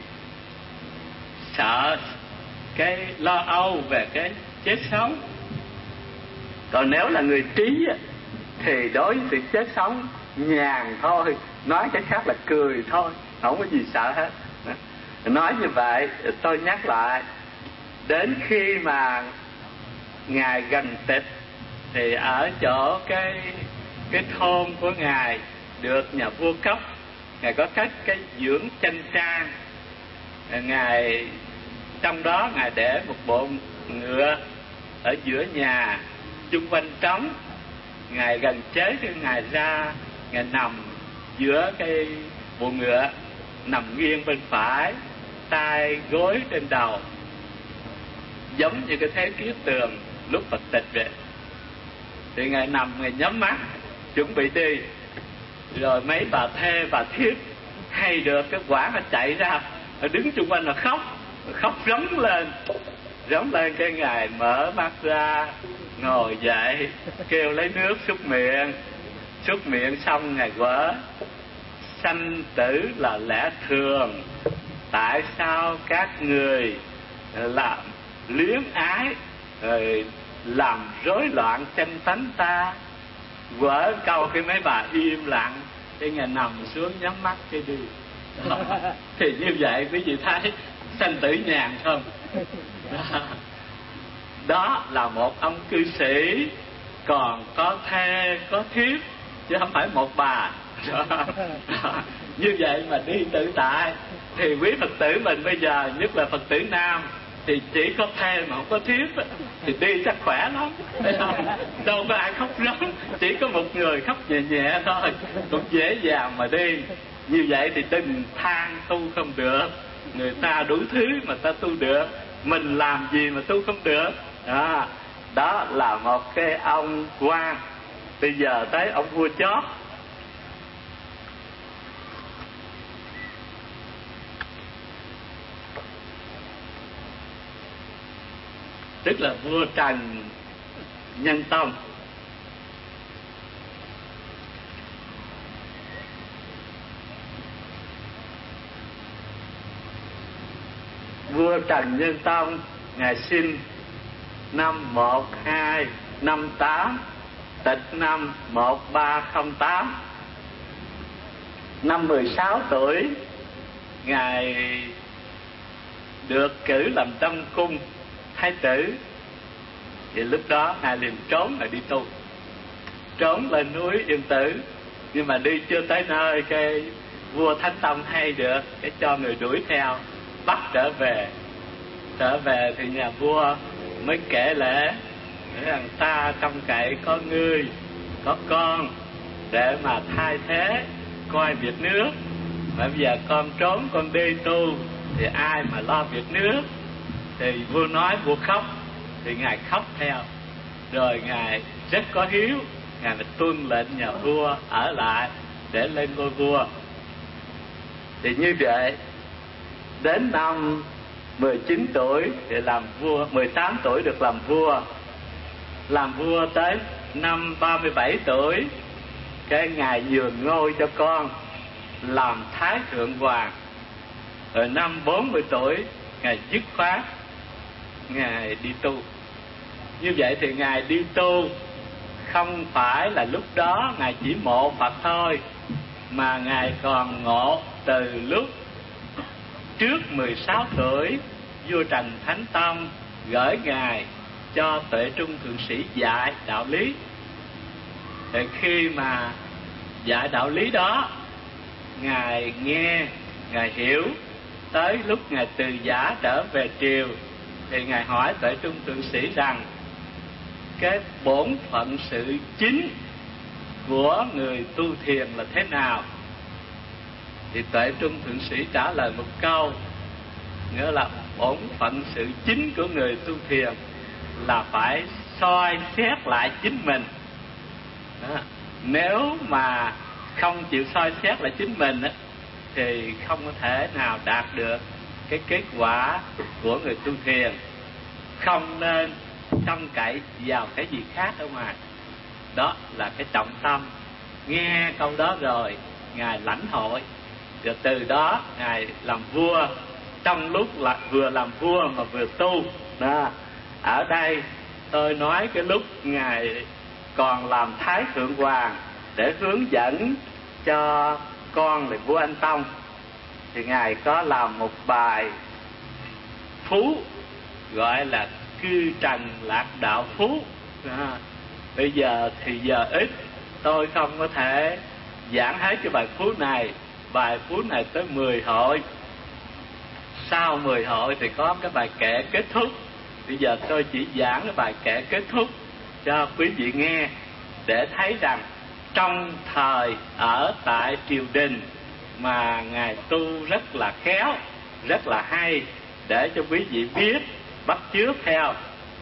sợ cái lo âu về cái chết sống. Còn nếu là người trí thì đối với sự chết sống nhàn thôi, nói cái khác là cười thôi, không có gì sợ hết. Nói như vậy tôi nhắc lại, đến khi mà Ngài gần tịch thì ở chỗ cái thôn của Ngài được nhà vua cấp, Ngài có cất cái dưỡng chanh trang. Ngài trong đó Ngài để một bộ ngựa ở giữa nhà, chung quanh trống. Ngài gần chết thì Ngài ra, Ngài nằm giữa cái bộ ngựa, nằm nghiêng bên phải, tay gối trên đầu, giống như cái thế kiết tường lúc Phật tịch vậy. Thì Ngài nằm, Ngài nhắm mắt chuẩn bị đi. Rồi mấy bà thê bà thiếp hay được cái quả nó chạy ra, đứng chung quanh là khóc rống lên. Cái Ngài mở mắt ra, ngồi dậy, kêu lấy nước xúc miệng xong Ngài quở: sanh tử là lẽ thường, tại sao các người làm luyến ái rồi làm rối loạn chân tánh ta? Quở câu cái mấy bà im lặng, cái Ngài nằm xuống nhắm mắt cái đi. Thì như vậy quý vị thấy sanh tử nhàn không? Đó là một ông cư sĩ còn có thê có thiếp, chứ không phải một bà. Như vậy mà đi tự tại. Thì quý Phật tử mình bây giờ, nhất là Phật tử nam, thì chỉ có thê mà không có thiếp thì đi chắc khỏe lắm, thấy không? Đâu có ai khóc rống, chỉ có một người khóc nhẹ nhẹ thôi, cũng dễ dàng mà đi. Như vậy thì đừng than tu không được. Người ta đủ thứ mà ta tu được, mình làm gì mà tu không được. Đó là một cái ông quan. Bây giờ tới ông vua chót. Tức là vua Trần Nhân Tông. Vua Trần Nhân Tông Ngài sinh năm 1258, tịch năm 1308. Năm 16 tuổi Ngài được cử làm trong cung thái tử. Thì lúc đó Ngài liền trốn rồi đi tu, trốn lên núi Yên Tử. Nhưng mà đi chưa tới nơi, cái vua Thánh Tông hay được, cái cho người đuổi theo, bắt trở về. Trở về thì nhà vua mới kể lễ rằng ta trông cậy có ngươi, có con để mà thay thế coi việc nước. Mà bây giờ con trốn, con đi tu thì ai mà lo việc nước? Thì vua nói, vua khóc. Thì Ngài khóc theo. Rồi Ngài rất có hiếu, Ngài phải tuân lệnh nhà vua ở lại để lên ngôi vua. Thì như vậy đến năm 19 tuổi thì làm vua, 18 tuổi được làm vua. làm vua tới năm 37 tuổi, cái Ngài nhường ngôi cho con làm Thái Thượng Hoàng. Rồi năm 40 tuổi Ngài dứt khoát Ngài đi tu. Như vậy thì Ngài đi tu không phải là lúc đó Ngài chỉ mộ Phật thôi, mà Ngài còn ngộ từ lúc trước 16 tuổi. Vua Trần Thánh Tông gửi Ngài cho Tuệ Trung Thượng Sĩ dạy đạo lý. Thì khi mà dạy đạo lý đó, Ngài nghe, Ngài hiểu. Tới lúc Ngài từ giả trở về triều thì Ngài hỏi Tuệ Trung Thượng Sĩ rằng cái bổn phận sự chính của người tu thiền là thế nào. Thì Tuệ Trung Thượng Sĩ trả lời một câu, nghĩa là bổn phận sự chính của người tu thiền là phải soi xét lại chính mình. Đó. Nếu mà không chịu soi xét lại chính mình á, thì không có thể nào đạt được cái kết quả của người tu thiền. Không nên trông cậy vào cái gì khác ở ngoài. Đó là cái trọng tâm. Nghe câu đó rồi Ngài lãnh hội, rồi từ đó Ngài làm vua. Trong lúc là vừa làm vua mà vừa tu đó. Ở đây tôi nói cái lúc Ngài còn làm Thái Thượng Hoàng để hướng dẫn cho con là vua Anh Tông, thì Ngài có làm một bài phú gọi là Cư Trần Lạc Đạo Phú. Bây giờ thì giờ ít, tôi không có thể giảng hết cái bài phú này. Bài phú này tới 10 hội. Sau 10 hội thì có cái bài kệ kết thúc. Bây giờ tôi chỉ giảng cái bài kệ kết thúc cho quý vị nghe, để thấy rằng trong thời ở tại triều đình mà Ngài tu rất là khéo, rất là hay, để cho quý vị biết, bắt chước theo.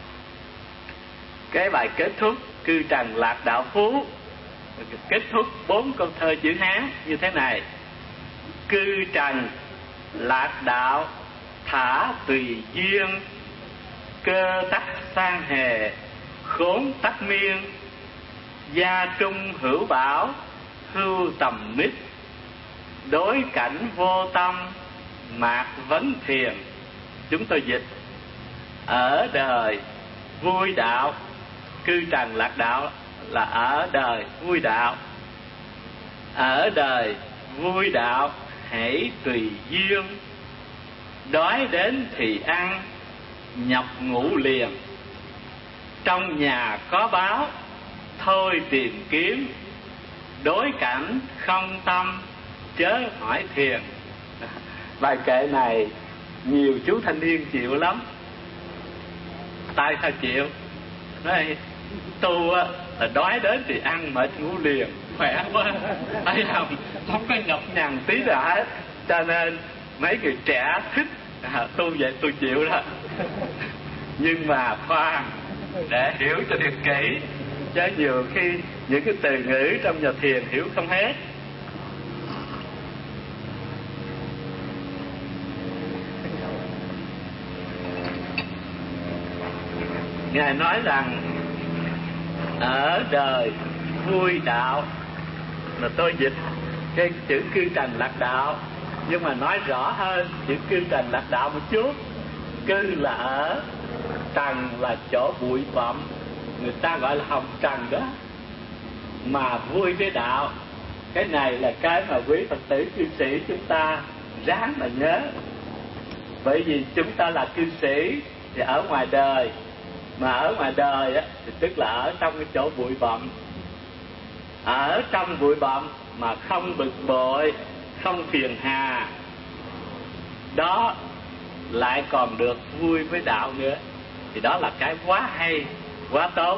Cái bài kết thúc Cư Trần Lạc Đạo Phú kết thúc 4 câu thơ chữ Hán như thế này: Cư trần lạc đạo thả tùy duyên, cơ tắc sang hề khốn tắc miên, gia trung hữu bảo hưu tầm mít, đối cảnh vô tâm mạc vấn thiền. Chúng tôi dịch: ở đời vui đạo. Cư trần lạc đạo là ở đời vui đạo. Ở đời vui đạo hãy tùy duyên, đói đến thì ăn, nhập ngủ liền. Trong nhà có báo thôi tìm kiếm, đối cảnh không tâm chớ hỏi thiền. Bài kệ này nhiều chú thanh niên chịu lắm. Tại sao chịu? Nói tu á là đói đến thì ăn, mệt ngủ liền, khỏe quá. Thấy không? Không có nhọc nhằn tí nào hết. Cho nên mấy người trẻ thích tu vậy tôi chịu đó. Nhưng mà khoan, để hiểu cho được kỹ, chứ nhiều khi những cái từ ngữ trong nhà thiền hiểu không hết. Ngài nói rằng ở đời vui đạo, mà tôi dịch cái chữ cư trần lạc đạo, nhưng mà nói rõ hơn chữ cư trần lạc đạo một chút. Cư là ở, trần là chỗ bụi bặm, người ta gọi là hồng trần đó. Mà vui với đạo, cái này là cái mà quý Phật tử cư sĩ chúng ta ráng mà nhớ. Bởi vì chúng ta là cư sĩ thì ở ngoài đời, mà ở ngoài đời á, thì tức là ở trong cái chỗ bụi bặm. Ở trong bụi bặm mà không bực bội, không phiền hà, đó lại còn được vui với đạo nữa, thì đó là cái quá hay, quá tốt.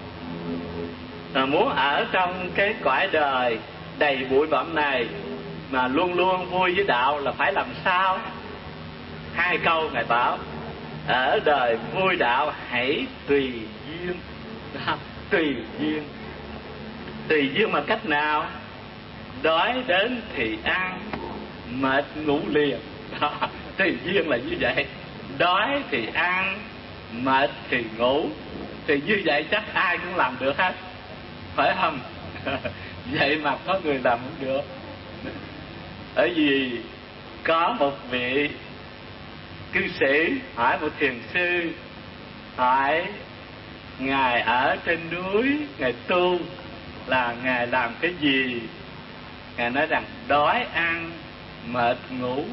Muốn ở trong cái cõi đời đầy bụi bặm này mà luôn luôn vui với đạo là phải làm sao? 2 câu Ngài bảo: ở đời vui đạo hãy tùy duyên. Tùy duyên. Tùy duyên mà cách nào? Đói đến thì ăn, mệt ngủ liền. Tùy duyên là như vậy. Đói thì ăn, mệt thì ngủ. Thì như vậy chắc ai cũng làm được hết, phải không? Vậy mà có người làm không được. Bởi vì có một vị cư sĩ hỏi một thiền sư, hỏi ngài ở trên núi ngài tu là ngài làm cái gì? Ngài nói rằng đói ăn mệt ngủ.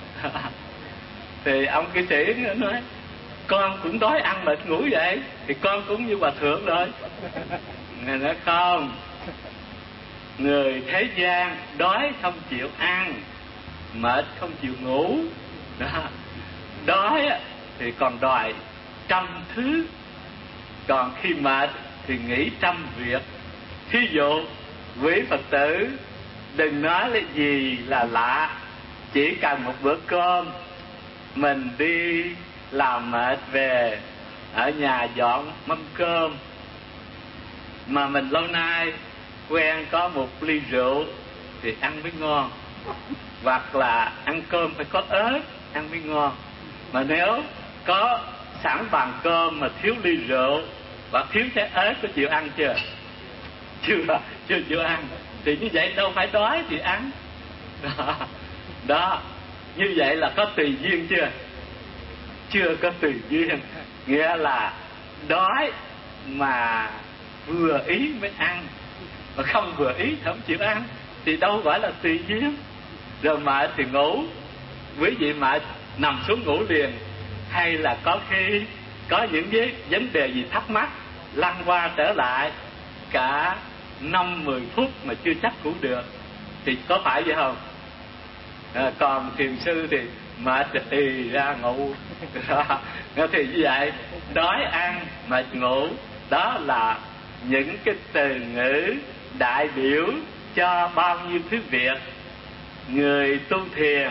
Thì ông cư sĩ nói con cũng đói ăn mệt ngủ vậy, thì con cũng như hòa thượng rồi. Ngài nói không, người thế gian đói không chịu ăn, mệt không chịu ngủ. Đó. Đói thì còn đòi trăm thứ, còn khi mệt thì nghĩ trăm việc. Thí dụ quý Phật tử đừng nói là gì là lạ, chỉ cần một bữa cơm, mình đi làm mệt về, ở nhà dọn mâm cơm, mà mình lâu nay quen có một ly rượu thì ăn mới ngon, hoặc là ăn cơm phải có ớt ăn mới ngon. Mà nếu có sẵn bàn cơm mà thiếu ly rượu và thiếu trái ớt, có chịu ăn chưa? Chưa chịu ăn. Thì như vậy đâu phải đói thì ăn. Đó. Như vậy là có tùy duyên chưa? Chưa có tùy duyên. Nghĩa là đói mà vừa ý mới ăn, mà không vừa ý thì không chịu ăn, thì đâu phải là tùy duyên. Rồi mệt thì ngủ. Quý vị mệt nằm xuống ngủ liền, hay là có khi có những vấn đề gì thắc mắc, lăn qua trở lại cả 5-10 phút mà chưa chắc ngủ được, thì có phải vậy không? Còn thiền sư thì mệt thì ra ngủ. Thì như vậy đói ăn mệt ngủ, đó là những cái từ ngữ đại biểu cho bao nhiêu thứ việc. Người tu thiền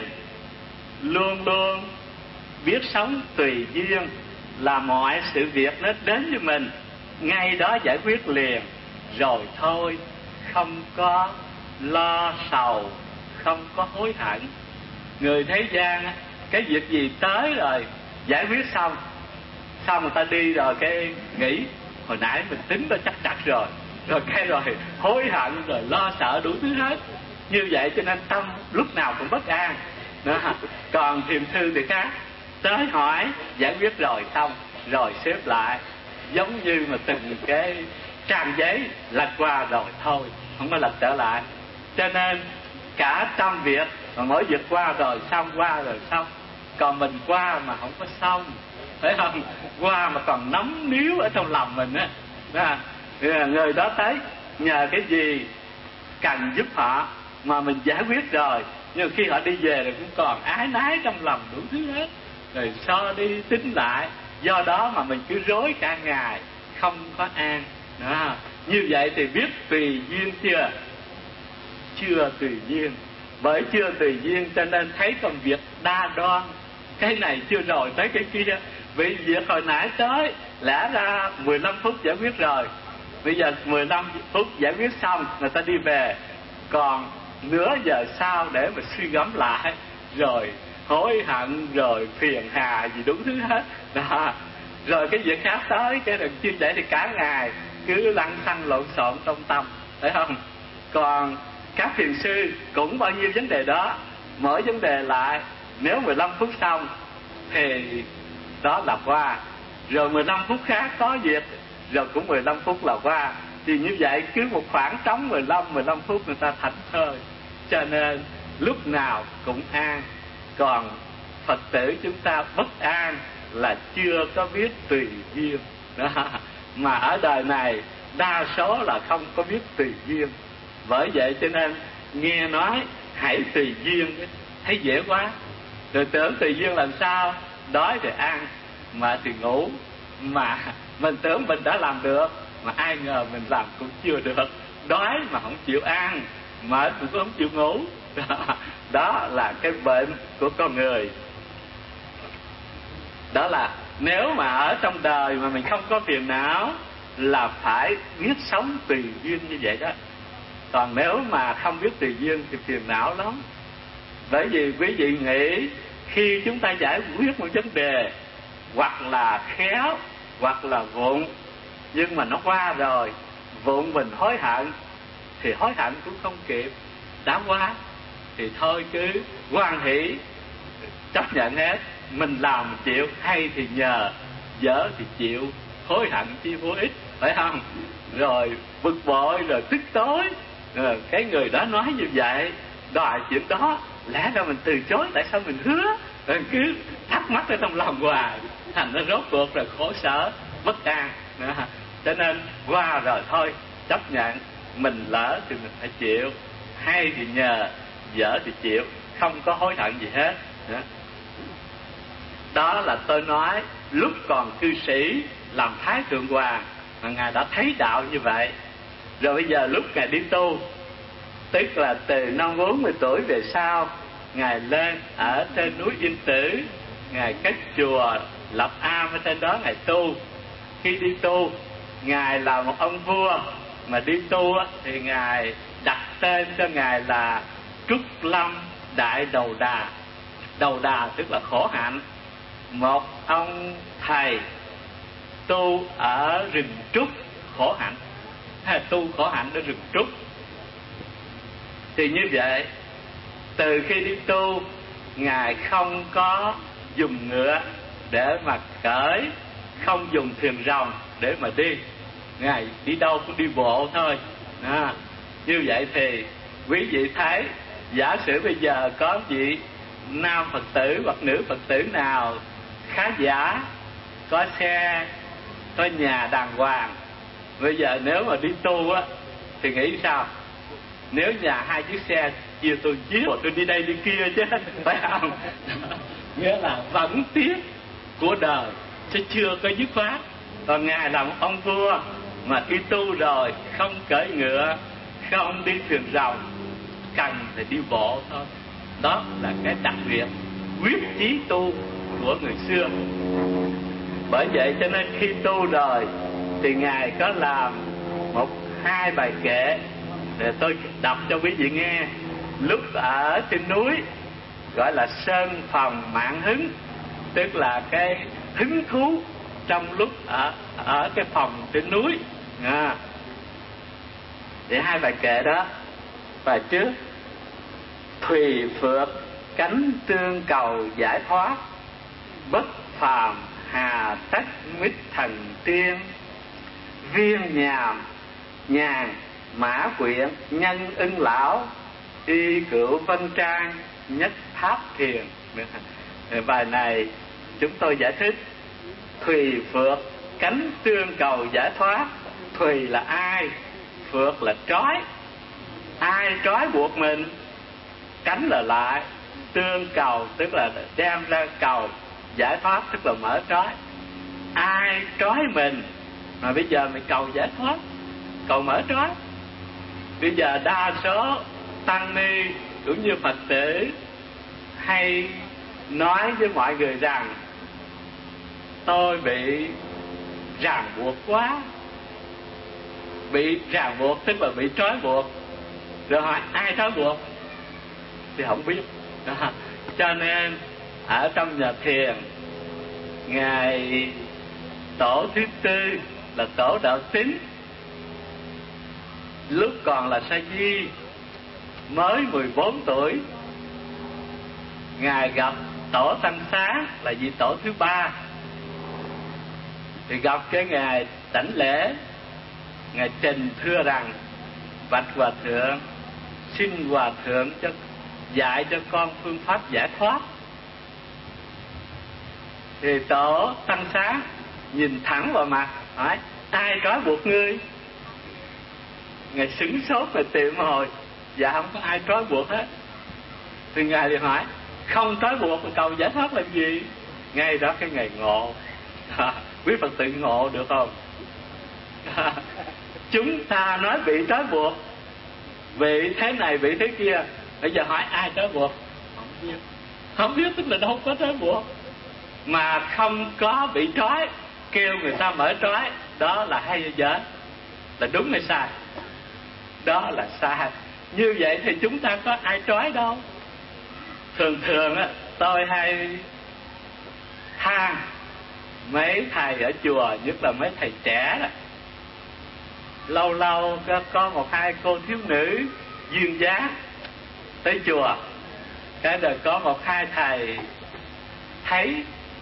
luôn luôn biết sống tùy duyên, là mọi sự việc nó đến với mình ngay đó giải quyết liền rồi thôi, không có lo sầu, không có hối hận. Người thế gian cái việc gì tới rồi giải quyết xong người ta đi rồi cái nghĩ hồi nãy mình tính đó chắc chặt rồi cái rồi hối hận rồi lo sợ đủ thứ hết. Như vậy cho nên tâm lúc nào cũng bất an. Đó. Còn thiền sư thì khác, tới hỏi giải quyết rồi xong rồi xếp lại, giống như mà từng cái trang giấy lật qua rồi thôi, không có lật trở lại. Cho nên cả trăm việc mà mỗi việc qua rồi xong, còn mình qua mà không có xong, thấy không? Qua mà còn nóng níu ở trong lòng mình á. Đó. Người đó tới nhờ cái gì cần giúp họ mà mình giải quyết rồi, nhưng khi họ đi về rồi cũng còn ái nái trong lòng đủ thứ hết, rồi so đi tính lại, do đó mà mình cứ rối cả ngày không có an. Đó. Như vậy thì biết tùy duyên chưa? Chưa tùy duyên. Bởi chưa tùy duyên cho nên thấy công việc đa đoan, cái này chưa rồi tới cái kia. Vì việc hồi nãy tới lẽ ra 15 phút giải quyết rồi, bây giờ 15 phút giải quyết xong người ta đi về, còn nửa giờ sau để mà suy gẫm lại, rồi hối hận, rồi phiền hà gì đúng thứ hết. Đó. Rồi cái việc khác tới, cái đừng chưa vậy thì cả ngày cứ lăn xăng lộn xộn trong tâm, thấy không? Còn các thiền sư cũng bao nhiêu vấn đề đó, mỗi vấn đề lại, nếu 15 phút xong thì đó là qua, rồi 15 phút khác có việc, rồi cũng 15 phút là qua. Thì như vậy cứ một khoảng trống 15 phút người ta thảnh thơi, cho nên lúc nào cũng an. Còn Phật tử chúng ta bất an là chưa có biết tùy duyên. Đó. Mà ở đời này đa số là không có biết tùy duyên. Bởi vậy cho nên nghe nói hãy tùy duyên, thấy dễ quá. Rồi tưởng tùy duyên làm sao? Đói thì ăn, mà thì ngủ. Mà mình tưởng mình đã làm được, mà ai ngờ mình làm cũng chưa được. Đói mà không chịu ăn, mệt cũng không chịu ngủ. Đó là cái bệnh của con người. Đó là nếu mà ở trong đời mà mình không có phiền não là phải biết sống tùy duyên như vậy đó. Còn nếu mà không biết tùy duyên thì phiền não lắm. Bởi vì quý vị nghĩ khi chúng ta giải quyết một vấn đề, hoặc là khéo hoặc là vụng, Nhưng mà nó qua rồi, vụng mình hối hận thì hối hận cũng không kịp, đã qua thì thôi cứ hoan hỷ chấp nhận hết. Mình làm chịu, hay thì nhờ, dở thì chịu, hối hận chi vô ích, phải không? Rồi bực bội, rồi tức tối, cái người đó nói như vậy, đòi chuyện đó, lẽ ra mình từ chối, tại sao mình hứa? Rồi cứ thắc mắc ở trong lòng hoài, thành nó rốt cuộc rồi khổ sở, bất an. Cho nên qua rồi thôi, chấp nhận, mình lỡ thì mình phải chịu, hay thì nhờ, dở thì chịu, không có hối hận gì hết. Đó là tôi nói lúc còn cư sĩ làm Thái Thượng Hoàng mà Ngài đã thấy đạo như vậy. Rồi bây giờ lúc Ngài đi tu, tức là từ năm 40 tuổi về sau, Ngài lên ở trên núi Yên Tử, Ngài cất chùa lập am ở trên đó Ngài tu. Khi đi tu, Ngài là một ông vua, mà đi tu thì Ngài đặt tên cho Ngài là Trúc Lâm Đại Đầu Đà. Đầu đà tức là khổ hạnh. Một ông thầy tu ở rừng trúc khổ hạnh, hay tu khổ hạnh ở rừng trúc. Thì như vậy, từ khi đi tu, Ngài không có dùng ngựa để mà cởi, không dùng thuyền rồng để mà đi. Ngài đi đâu cũng đi bộ thôi. Như vậy thì quý vị thấy, giả sử bây giờ có vị nam Phật tử hoặc nữ Phật tử nào khá giả, có xe, có nhà đàng hoàng, bây giờ nếu mà đi tu á thì nghĩ sao? Nếu nhà hai chiếc xe chia tôi chiếc, tôi đi đây đi kia chứ, phải không? Nghĩa là vẫn tiếc của đời chứ chưa có dứt khoát. Còn Ngài là một ông vua mà đi tu rồi, không cưỡi ngựa, không đi thuyền rồng, cần phải đi bộ thôi. Đó là cái đặc biệt quyết chí tu của người xưa. Bởi vậy cho nên khi tu rồi thì Ngài có làm hai bài kệ để tôi đọc cho quý vị nghe. Lúc ở trên núi gọi là sơn phòng mạn hứng, tức là cái hứng thú trong lúc ở cái phòng trên núi. Thì hai bài kệ đó. Bài trước: thùy phượt cánh tương cầu giải thoát, bất phàm hà tất mít thần tiên, viên nhàm nhàn mã quyện nhân ưng lão, y cửu vân trang nhất tháp thiền. Bài này chúng tôi giải thích: thùy phượt cánh tương cầu giải thoát. Thùy là ai? Phượt là trói. Ai trói buộc mình? Cánh là lại. Tương cầu tức là đem ra cầu. Giải thoát tức là mở trói. Ai trói mình mà bây giờ mình cầu giải thoát, cầu mở trói? Bây giờ đa số tăng ni cũng như Phật tử hay nói với mọi người rằng tôi bị ràng buộc quá. Bị ràng buộc tức là bị trói buộc. Rồi hỏi ai trói buộc thì không biết. Cho nên ở trong nhà thiền, Ngài tổ thứ tư là tổ Đạo Tín, lúc còn là sa di, mới 14 tuổi, Ngài gặp tổ Tăng Xá là vị tổ thứ ba. Thì gặp cái Ngài đảnh lễ, Ngài trình thưa rằng: bạch Hòa Thượng, xin Hòa Thượng dạy cho con phương pháp giải thoát. Thì tổ Tăng Xá nhìn thẳng vào mặt hỏi: ai trói buộc ngươi? Ngài sửng sốt và tìm hồi: dạ không có ai trói buộc hết. Thì Ngài liền hỏi: không trói buộc mà cầu giải thoát làm gì? Ngay đó cái Ngài ngộ. Quý Phật tử ngộ được không? Chúng ta nói bị trói buộc, bị thế này bị thế kia, bây giờ hỏi ai trói buộc? Không biết. Không biết tức là đâu có trói buộc. Mà không có bị trói, kêu người ta mở trói, đó là hay hay dở? Là đúng hay sai? Đó là sai. Như vậy thì chúng ta có ai trói đâu. Thường thường á, tôi hay than mấy thầy ở chùa, nhất là mấy thầy trẻ đó, lâu lâu có một hai cô thiếu nữ duyên dáng tới chùa, cái đời có một hai thầy thấy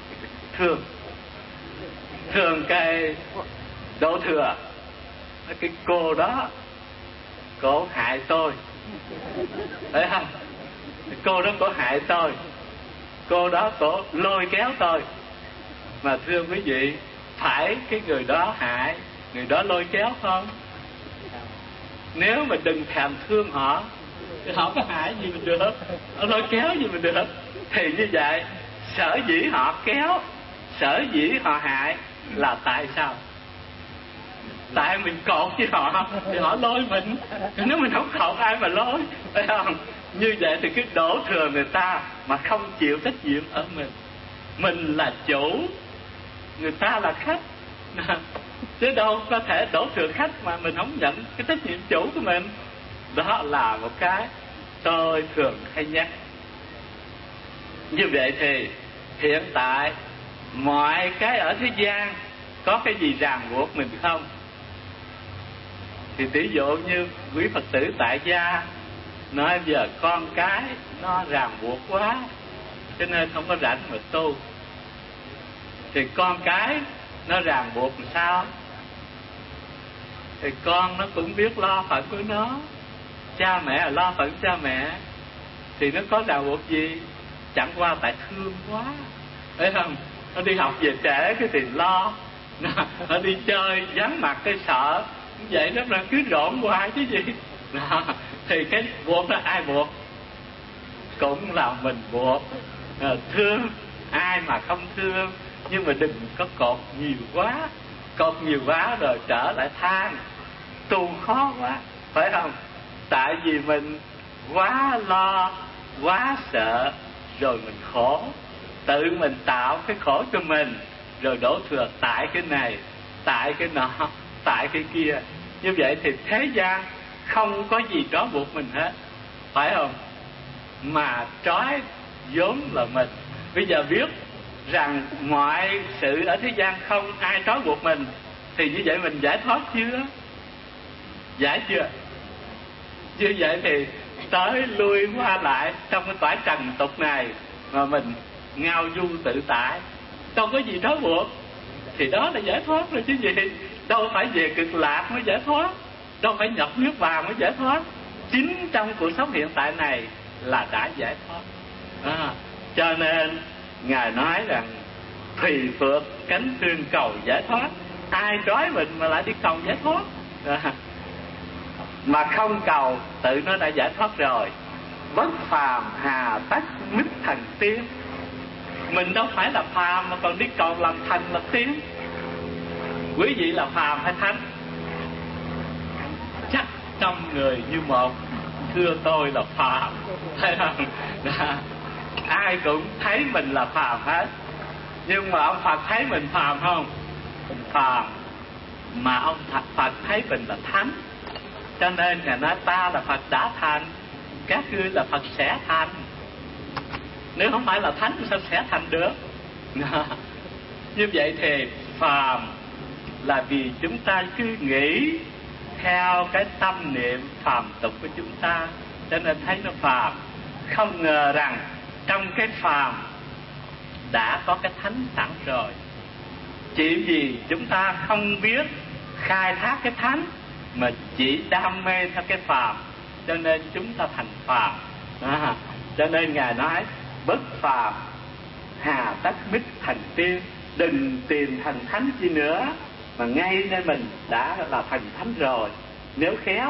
thương cái Đỗ Thừa, cái cô đó cổ hại tôi, thấy không? Cô đó cổ hại tôi, cô đó cổ lôi kéo tôi. Mà thưa quý vị, phải cái người đó hại, người đó lôi kéo không? Nếu mà đừng thèm thương họ thì họ có hại gì mình được, họ lôi kéo gì mình được. Thì như vậy, sở dĩ họ kéo, sở dĩ họ hại là tại sao? Tại mình cột với họ thì họ lôi mình. Nếu mình không cột ai mà lôi, phải không? Như vậy thì cái đổ thừa người ta mà không chịu trách nhiệm ở mình. Mình là chủ, người ta là khách. Chứ đâu có thể đổ thừa khách mà mình không nhận cái trách nhiệm chủ của mình. Đó là một cái tôi thường hay nhắc. Như vậy thì hiện tại mọi cái ở thế gian có cái gì ràng buộc mình không? Thì tỷ dụ như quý Phật tử tại gia nói giờ con cái nó ràng buộc quá cho nên không có rảnh mà tu. Thì con cái nó ràng buộc làm sao? Thì con nó cũng biết lo phận của nó. Cha mẹ là lo phận cha mẹ. Thì nó có ràng buộc gì? Chẳng qua tại thương quá, thấy không? Nó đi học về trễ cái thì lo, nó đi chơi vắng mặt cái sợ. Vậy đó là cứ rộn hoài chứ gì. Thì cái buộc đó ai buộc? Cũng là mình buộc. Thương ai mà không thương. Nhưng mà đừng có cột nhiều quá. Cột nhiều quá rồi trở lại than tu khó quá, phải không? Tại vì mình quá lo, quá sợ, rồi mình khổ. Tự mình tạo cái khổ cho mình, rồi đổ thừa tại cái này, tại cái nọ, tại cái kia. Như vậy thì thế gian không có gì trói buộc mình hết, phải không? Mà trói vốn là mình. Bây giờ biết rằng mọi sự ở thế gian không ai trói buộc mình, thì như vậy mình giải thoát chưa? Giải chưa? Như vậy thì tới lui qua lại trong cái cõi trần tục này mà mình ngao du tự tại, đâu có gì trói buộc, thì đó là giải thoát rồi chứ gì. Đâu phải về cực lạc mới giải thoát, đâu phải nhập nước vào mới giải thoát. Chính trong cuộc sống hiện tại này là đã giải thoát. Cho nên Ngài nói rằng thùy phượt cánh thương cầu giải thoát. Ai trói mình mà lại đi cầu giải thoát? Mà không cầu tự nó đã giải thoát rồi. Bất phàm hà tắc mít thành tiên. Mình đâu phải là phàm mà còn đi cầu làm thành là tiên. Quý vị là phàm hay thánh? Chắc trong người như một. Thưa tôi là phàm, thấy không? Ai cũng thấy mình là phàm hết. Nhưng mà ông Phật thấy mình phàm không? Phàm. Mà ông Phật thấy mình là thánh. Cho nên Ngài nói ta là Phật đã thành, các ngươi là Phật sẽ thành. Nếu không phải là thánh thì sao sẽ thành được? Như vậy thì phàm là vì chúng ta cứ nghĩ theo cái tâm niệm phàm tục của chúng ta, cho nên thấy nó phàm. Không ngờ rằng trong cái phàm đã có cái thánh sẵn rồi. Chỉ vì chúng ta không biết khai thác cái thánh mà chỉ đam mê theo cái phàm, cho nên chúng ta thành phàm. Cho nên Ngài nói bất phàm hà tất bích thành tiên. Đừng tìm thành thánh chi nữa, mà ngay nên mình đã là thành thánh rồi nếu khéo.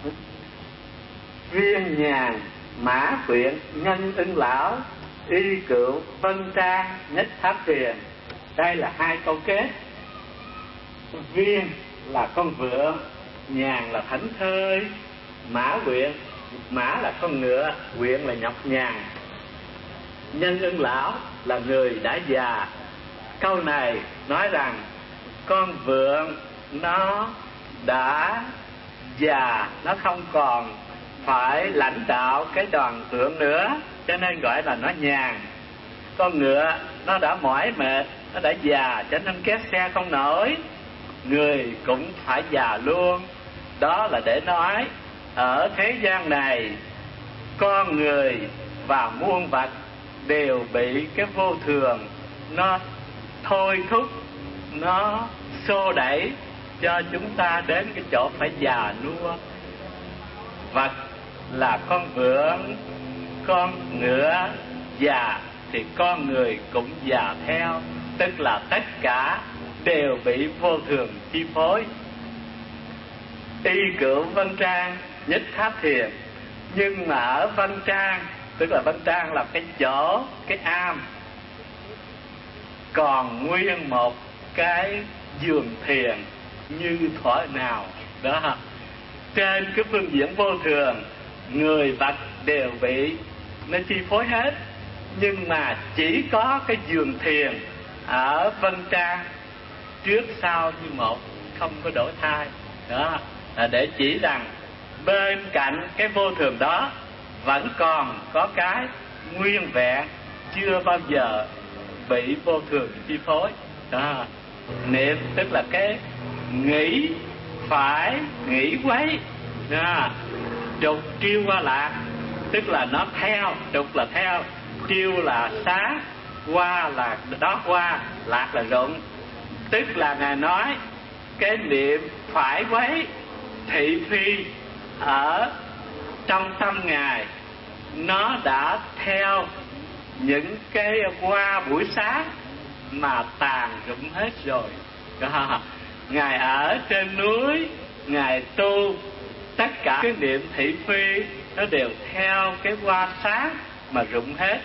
Viên nhàn mã quyện nhân ưng lão, y cựu vân trang nhất tháp thuyền. Đây là hai câu kết. Viên là con vượn, nhàn là thảnh thơi, mã quyện, mã là con ngựa, quyện là nhọc nhằn. Nhân ưng lão là người đã già. Câu này nói rằng con vượn nó đã già, nó không còn phải lãnh đạo cái đoàn tượng nữa, cho nên gọi là nó nhàn. Con ngựa nó đã mỏi mệt, nó đã già, cho nên kéo xe không nổi. Người cũng phải già luôn, Đó là để nói ở thế gian này, con người và muôn vật đều bị cái vô thường nó thôi thúc, nó xô đẩy cho chúng ta đến cái chỗ phải già nua. Vật là con vượn, con ngựa già thì con người cũng già theo, tức là tất cả đều bị vô thường chi phối. Y cửu Văn Trang nhất tháp thiền, nhưng mà ở Văn Trang, tức là Văn Trang là cái chỗ, cái am, còn nguyên một cái giường thiền như thuở nào đó. Trên cái phương diện vô thường, người vật đều bị nó chi phối hết, nhưng mà chỉ có cái giường thiền ở Văn Trang trước sau như một, không có đổi thay. Đó là để chỉ rằng bên cạnh cái vô thường đó vẫn còn có cái nguyên vẹn, chưa bao giờ bị vô thường chi phối. Đó. Niệm tức là cái nghĩ phải, nghĩ quấy. Đó. Trục triêu qua lạc, tức là nó theo, trục là theo, triêu là sáng, qua là đó qua, lạc là rụng. Tức là Ngài nói cái niệm phải quấy, thị phi ở trong tâm Ngài nó đã theo những cái qua buổi sáng mà tàn rụng hết rồi. Đó. Ngài ở trên núi, Ngài tu, tất cả cái niệm thị phi nó đều theo cái qua sáng mà rụng hết.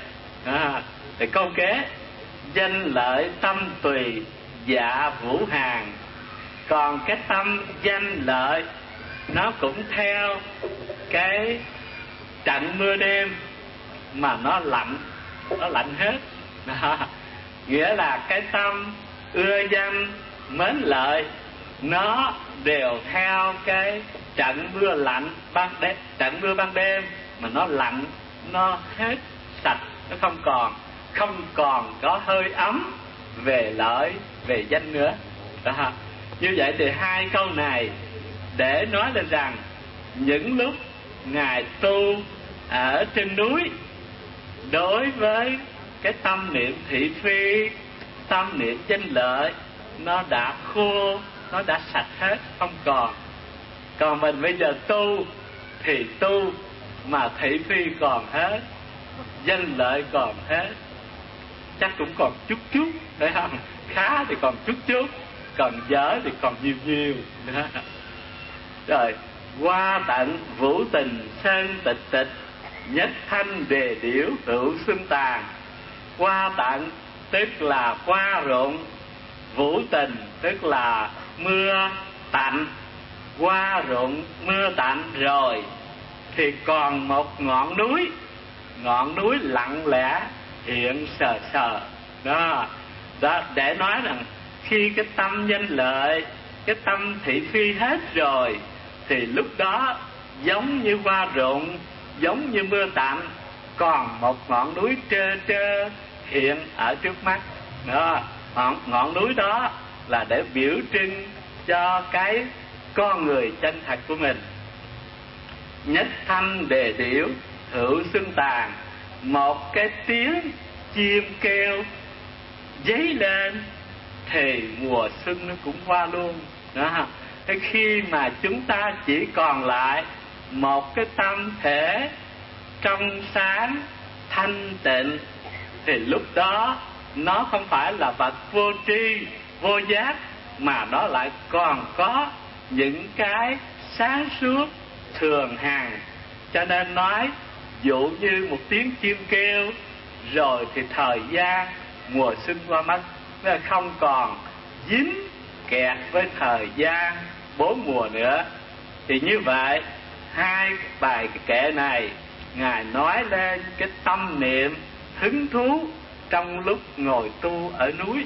Thì câu kế: danh lợi tâm tùy dạ vũ hàng. Còn cái tâm danh lợi nó cũng theo cái trận mưa đêm mà nó lạnh hết. Đó. Nghĩa là cái tâm ưa danh mến lợi nó đều theo cái trận mưa lạnh ban đêm, trận mưa ban đêm mà nó lạnh, nó hết sạch, nó không còn có hơi ấm về lợi, về danh nữa. Đó. Như vậy thì hai câu này để nói lên rằng những lúc Ngài tu ở trên núi, đối với cái tâm niệm thị phi, tâm niệm danh lợi nó đã khô, nó đã sạch hết, không còn. Còn mình bây giờ tu thì tu mà thị phi còn hết, danh lợi còn hết, chắc cũng còn chút chút, phải không? Khá thì còn chút chút, còn dở thì còn nhiều. Rồi qua tận vũ tình sơn tịch tịch, nhất thanh đề điểu hữu xương tàn. Qua tận tức là qua rụng, vũ tình tức là mưa tạnh, qua rụng mưa tạnh rồi thì còn một ngọn núi lặng lẽ hiện sờ sờ. Đó để nói rằng khi cái tâm danh lợi, cái tâm thị phi hết rồi thì lúc đó giống như hoa rụng, giống như mưa tạnh, còn một ngọn núi trơ trơ hiện ở trước mắt. Đó. Ngọn núi đó là để biểu trưng cho cái con người chân thật của mình. Nhất thanh đề điểu hữu xương tàn, một cái tiếng chim kêu dấy lên thì mùa xuân nó cũng qua luôn. Đó. Thế khi mà chúng ta chỉ còn lại một cái tâm thể trong sáng thanh tịnh thì lúc đó nó không phải là vật vô tri vô giác, mà nó lại còn có những cái sáng suốt thường hằng. Cho nên nói dụ như một tiếng chim kêu rồi thì thời gian mùa xuân qua mất, nó không còn dính kẹt với thời gian bốn mùa nữa. Thì như vậy hai bài kệ này Ngài nói lên cái tâm niệm hứng thú trong lúc ngồi tu ở núi.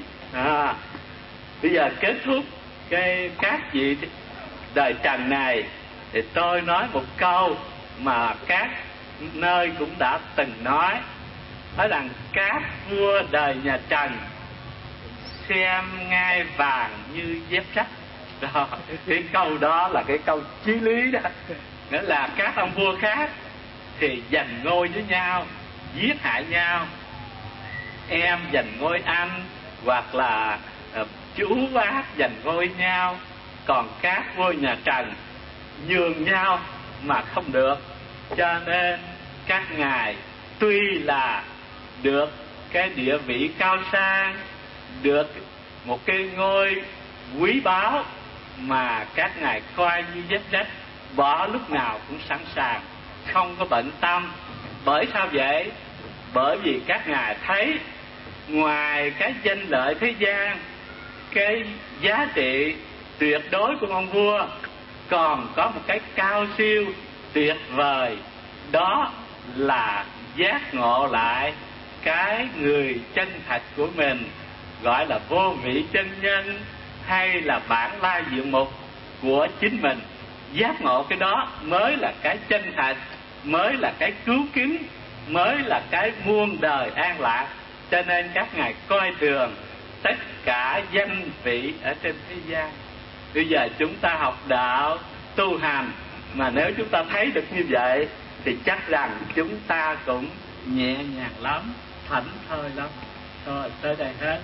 Bây giờ kết thúc các vị đời trần này thì tôi nói một câu mà các nơi cũng đã từng nói rằng các vua đời nhà Trần xem ngai vàng như dép rách. Đó, cái câu đó là cái câu chí lý đó. Nghĩa là các ông vua khác thì giành ngôi với nhau, giết hại nhau, em giành ngôi anh, hoặc là chú bác giành ngôi nhau. Còn các vua nhà Trần nhường nhau mà không được. Cho nên các ngài tuy là được cái địa vị cao sang, được một cái ngôi quý báu, mà các ngài coi như vết rách, bỏ lúc nào cũng sẵn sàng, không có bận tâm. Bởi sao vậy? Bởi vì các ngài thấy ngoài cái danh lợi thế gian, cái giá trị tuyệt đối của ông vua còn có một cái cao siêu tuyệt vời, đó là giác ngộ lại cái người chân thật của mình, gọi là vô vị chân nhân hay là bản lai diện mục của chính mình. Giác ngộ cái đó mới là cái chân thật, mới là cái cứu kính, mới là cái muôn đời an lạc. Cho nên các ngài coi thường tất cả danh vị ở trên thế gian. Bây giờ chúng ta học đạo tu hành, mà nếu chúng ta thấy được như vậy thì chắc rằng chúng ta cũng nhẹ nhàng lắm, thảnh thơi lắm. Thôi tới đây hết.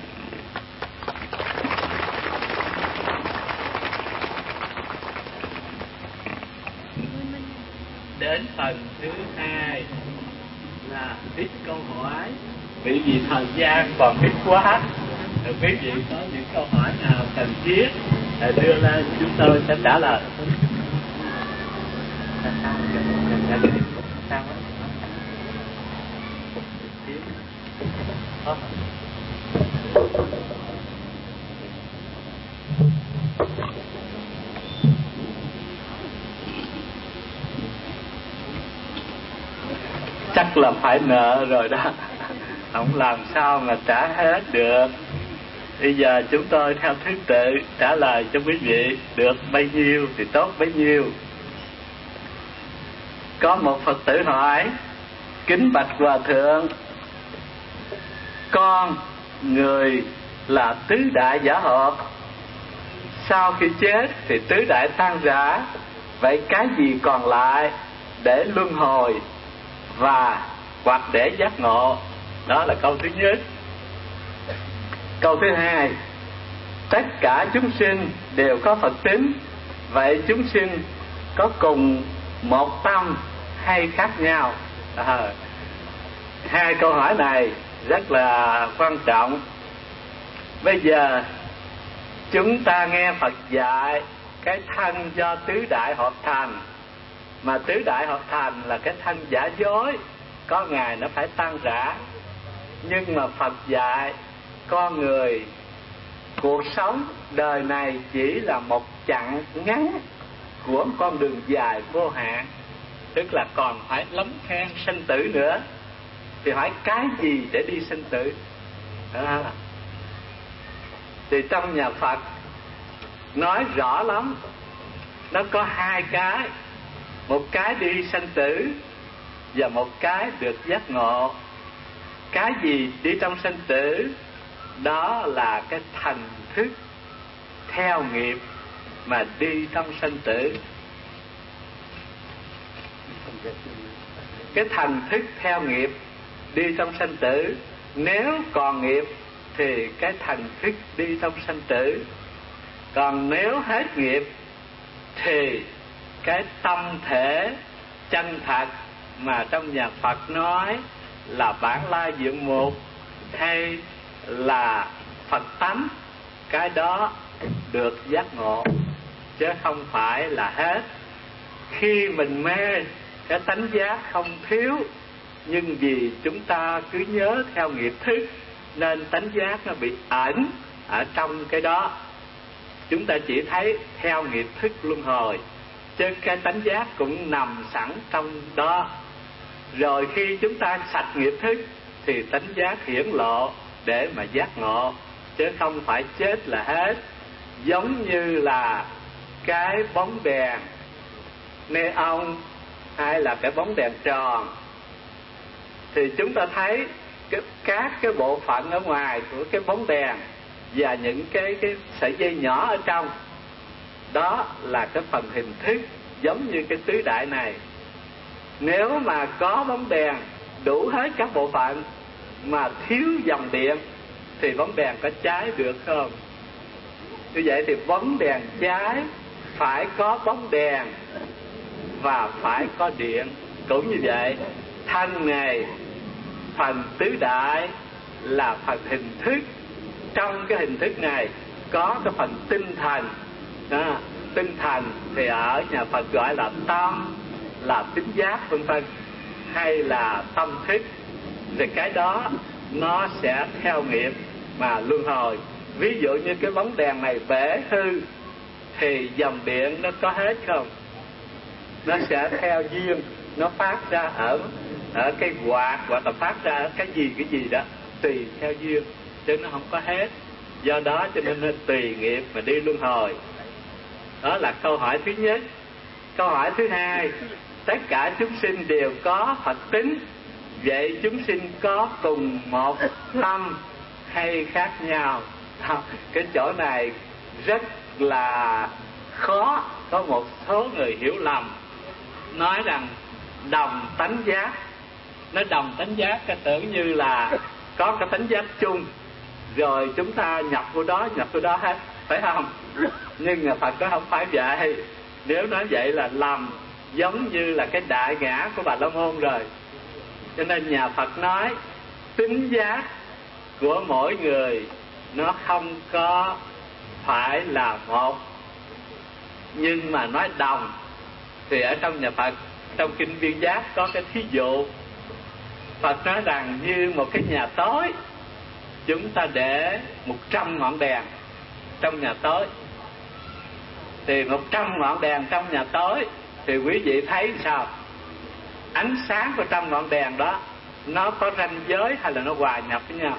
Đến phần thứ hai là ít câu hỏi. Bởi vì thời gian còn ít quá, quý vị có những câu hỏi nào cần thiết đưa lên, chúng tôi sẽ trả lời. Chắc là phải nợ rồi đó, không làm sao mà trả hết được. Bây giờ chúng tôi theo thứ tự trả lời cho quý vị, được bấy nhiêu thì tốt bấy nhiêu. Có một Phật tử hỏi: kính bạch Hòa Thượng, con người là tứ đại giả hợp, sau khi chết thì tứ đại tan rã, vậy cái gì còn lại để luân hồi và hoặc để giác ngộ? Đó là câu thứ nhất. Câu thứ hai: tất cả chúng sinh đều có Phật tính, vậy chúng sinh có cùng một tâm hay khác nhau? Hai câu hỏi này rất là quan trọng. Bây giờ chúng ta nghe Phật dạy cái thân do tứ đại hợp thành, mà tứ đại hợp thành là cái thân giả dối, có ngày nó phải tan rã. Nhưng mà Phật dạy con người, cuộc sống đời này chỉ là một chặng ngắn của con đường dài vô hạn, tức là còn phải lắm khen sinh tử nữa. Thì hỏi cái gì để đi sinh tử? Thì trong nhà Phật nói rõ lắm, nó có hai cái, một cái đi sinh tử và một cái được giác ngộ. Cái gì đi trong sinh tử? Đó là cái thành thức theo nghiệp mà đi trong sinh tử. Cái thành thức theo nghiệp đi trong sinh tử, nếu còn nghiệp thì cái thành thức đi trong sinh tử. Còn nếu hết nghiệp thì cái tâm thể chân thật mà trong nhà Phật nói là bản lai diện mục hay là Phật tánh, cái đó được giác ngộ, chứ không phải là hết. Khi mình mê, cái tánh giác không thiếu, nhưng vì chúng ta cứ nhớ theo nghiệp thức nên tánh giác nó bị ẩn ở trong cái đó. Chúng ta chỉ thấy theo nghiệp thức luân hồi, chứ cái tánh giác cũng nằm sẵn trong đó. Rồi khi chúng ta sạch nghiệp thức thì tánh giác hiển lộ để mà giác ngộ, chứ không phải chết là hết. Giống như là cái bóng đèn neon hay là cái bóng đèn tròn, thì chúng ta thấy các cái bộ phận ở ngoài của cái bóng đèn và những cái sợi dây nhỏ ở trong. đó là cái phần hình thức giống như cái tứ đại này. Nếu mà có bóng đèn đủ hết các bộ phận mà thiếu dòng điện thì bóng đèn có cháy được không? Như vậy thì bóng đèn cháy phải có bóng đèn và phải có điện. Cũng như vậy, thân này phần tứ đại là phần hình thức. Trong cái hình thức này có cái phần tinh thần. Tinh thần thì ở nhà Phật gọi là tâm, là tính giác vân vân, hay là tâm thức. Thì cái đó nó sẽ theo nghiệp mà luân hồi. Ví dụ như cái bóng đèn này bể hư thì dòng điện nó có hết không? Nó sẽ theo duyên, nó phát ra ở cái quạt, hoặc là phát ra ở cái gì đó, tùy theo duyên, chứ nó không có hết. Do đó cho nên nó tùy nghiệp mà đi luân hồi. Đó là câu hỏi thứ nhất. Câu hỏi thứ hai, tất cả chúng sinh đều có Phật tính, vậy chúng sinh có cùng một tâm hay khác nhau? Cái chỗ này rất là khó. Có một số người hiểu lầm, nói rằng đồng tánh giác. Nói đồng tánh giác cái tưởng như là có cái tánh giác chung, rồi chúng ta nhập vô đó hết, phải không? Nhưng nhà Phật đó không phải vậy. Nếu nói vậy là lầm, giống như là cái đại ngã của Bà La Môn rồi. Cho nên nhà Phật nói tính giác của mỗi người nó không có phải là một. Nhưng mà nói đồng thì ở trong nhà Phật, trong kinh Viên Giác có cái thí dụ. Phật nói rằng như một cái nhà tối, chúng ta để 100 ngọn đèn trong nhà tối. Thì 100 ngọn đèn trong nhà tối thì quý vị thấy sao? Ánh sáng của trong ngọn đèn đó nó có ranh giới hay là nó hòa nhập với nhau?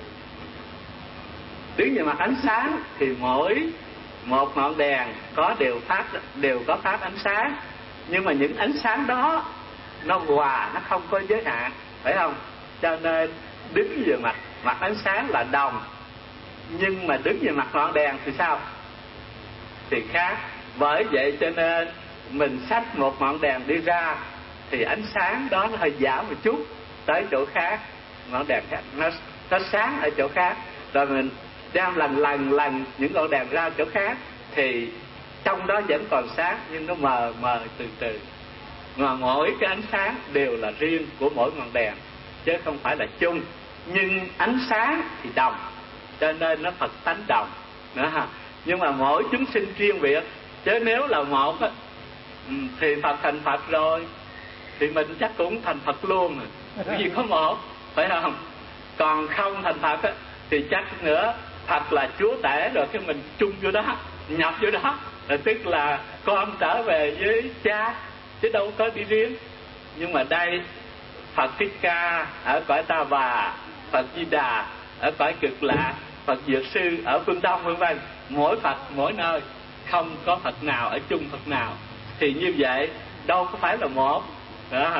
Đứng về mặt ánh sáng thì mỗi một ngọn đèn đều có phát ánh sáng, nhưng mà những ánh sáng đó nó hòa, nó không có giới hạn, phải không? Cho nên đứng về mặt ánh sáng là đồng, nhưng mà đứng về mặt ngọn đèn thì sao? Thì khác. Bởi vậy cho nên mình xách một ngọn đèn đi ra thì ánh sáng đó nó hơi giảm một chút tới chỗ khác, ngọn đèn khác nó sáng ở chỗ khác, rồi mình đem lần những ngọn đèn ra chỗ khác thì trong đó vẫn còn sáng, nhưng nó mờ từ từ. Mà mỗi cái ánh sáng đều là riêng của mỗi ngọn đèn, chứ không phải là chung. Nhưng ánh sáng thì đồng, cho nên nó Phật tánh đồng nữa ha. Nhưng mà mỗi chúng sinh riêng biệt, chứ nếu là một á, thì Phật thành Phật rồi thì mình chắc cũng thành Phật luôn rồi, bởi vì có một, phải không? Còn không thành Phật á, thì chắc nữa Phật là Chúa Tể rồi, cái mình chung vô đó, nhập vô đó, tức là con trở về với cha, chứ đâu có đi riêng. Nhưng mà đây Phật Thích Ca ở cõi Ta Bà, Phật Di Đà ở cõi Cực Lạc, Phật Dược Sư ở phương Đông vân vân, mỗi Phật mỗi nơi, không có Phật nào ở chung Phật nào. Thì như vậy đâu có phải là một đó.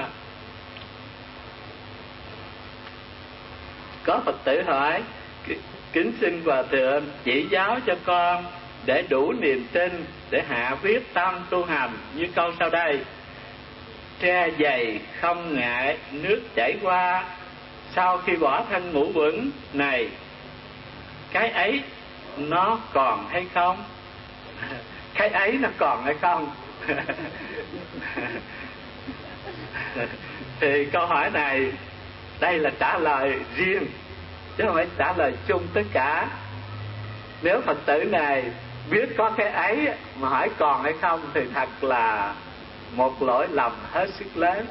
Có Phật tử hỏi: kính xin Hòa Thượng chỉ giáo cho con để đủ niềm tin để hạ quyết tâm tu hành như câu sau đây: tre dày không ngại nước chảy qua, sau khi bỏ thân ngũ uẩn này, cái ấy nó còn hay không? Cái ấy nó còn hay không? Thì câu hỏi này, đây là trả lời riêng chứ không phải trả lời chung tất cả. Nếu Phật tử này biết có cái ấy mà hỏi còn hay không thì thật là một lỗi lầm hết sức lớn.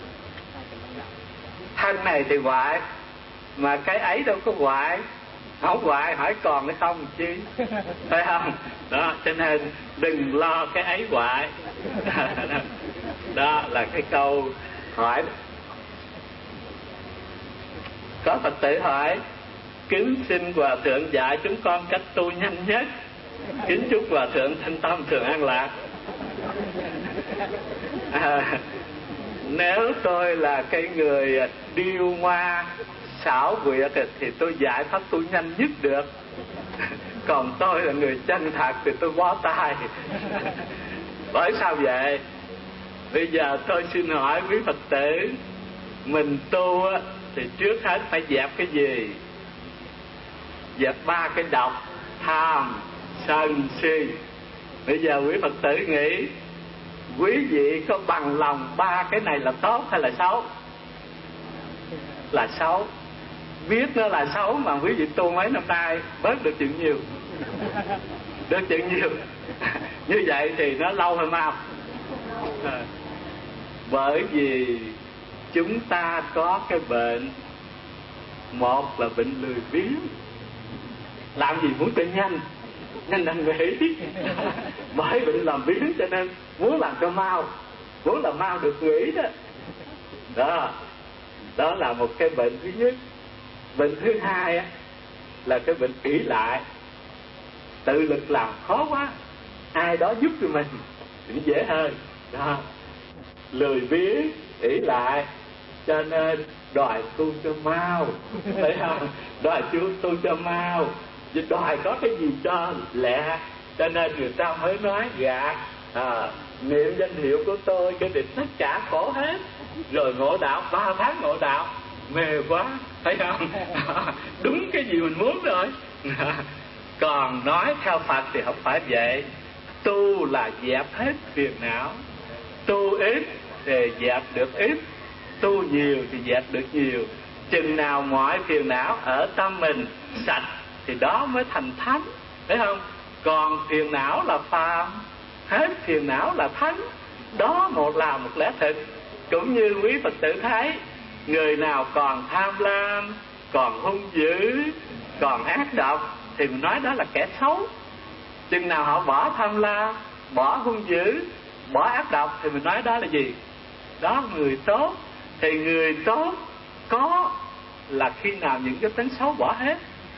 Thân này thì hoại, mà cái ấy đâu có hoại. Không hoại hỏi còn hay không chứ, phải không? Đó, cho nên đừng lo cái ấy hoại. Đó là cái câu hỏi. Có Phật tử hỏi: kính xin Hòa Thượng dạy chúng con cách tu nhanh nhất. Kính chúc Hòa Thượng thanh tâm thường an lạc. Nếu tôi là cái người điêu ngoa xảo quyệt thì tôi giải pháp tu nhanh nhất được. còn tôi là người chân thật thì tôi bó tay. Bởi sao vậy? Bây giờ tôi xin hỏi quý Phật tử, mình tu thì trước hết phải dẹp cái gì? Dẹp 3 cái độc: tham, sân, si. Bây giờ quý Phật tử nghĩ, quý vị có bằng lòng 3 cái này là tốt hay là xấu? Là xấu. Biết nó là xấu mà quý vị tu mấy năm nay bớt được chuyện nhiều. Được chuyện nhiều. Như vậy thì nó lâu hay mau? Bởi vì chúng ta có cái bệnh, một là bệnh lười biếng, làm gì muốn cho nhanh đang nghĩ. Bởi bệnh làm biếng cho nên muốn làm cho mau, muốn làm mau được nghĩ đó. Đó là một cái bệnh thứ nhất. Bệnh thứ hai là cái bệnh ỷ lại. Tự lực làm khó quá, ai đó giúp cho mình thì dễ hơn đó. Lười biếng, ỷ lại, cho nên đòi tu cho mau, thấy không? Đòi tu cho mau, chứ đòi có cái gì cho lẹ, cho nên người ta mới nói gạt niệm danh hiệu của tôi cái định tất cả khổ hết. Rồi ngộ đạo, 3 tháng ngộ đạo, mê quá, thấy không? Đúng cái gì mình muốn rồi. Còn nói theo Phật thì không phải vậy. Tu là dẹp hết phiền não. Tu ít thì dẹp được ít, tu nhiều thì dẹp được nhiều. Chừng nào mọi phiền não ở tâm mình sạch thì đó mới thành thánh, thấy không? Còn phiền não là phàm, hết phiền não là thánh. Đó là một lẽ thật. Cũng như quý Phật tử thấy, người nào còn tham lam, còn hung dữ, còn ác độc thì mình nói đó là kẻ xấu. Chừng nào họ bỏ tham lam, bỏ hung dữ, bỏ ác độc thì mình nói đó là gì? Đó người tốt. Thì người tốt có là khi nào những cái tính xấu bỏ hết.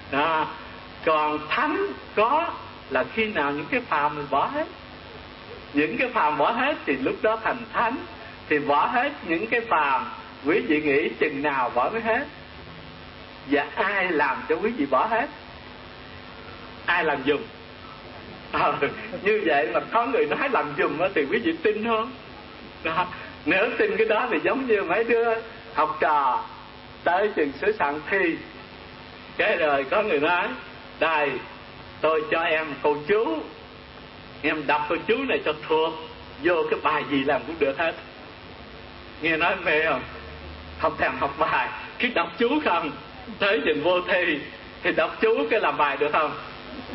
Còn thánh có là khi nào những cái phàm mình bỏ hết. Những cái phàm bỏ hết thì lúc đó thành thánh. Thì bỏ hết những cái phàm, quý vị nghĩ chừng nào bỏ mới hết? Và ai làm cho quý vị bỏ hết? Ai làm giùm? Như vậy mà có người nói làm giùm thì quý vị tin không? Đó. Nếu tin cái đó thì giống như mấy đứa học trò tới trường xứ Sạn thi, cái rồi có người nói đây tôi cho em câu chú, em đọc câu chú này cho thuộc, vô cái bài gì làm cũng được hết. Nghe nói mê không? Không thèm học bài, cứ đọc chú không. Tới chừng vô thi thì đọc chú cái làm bài được không?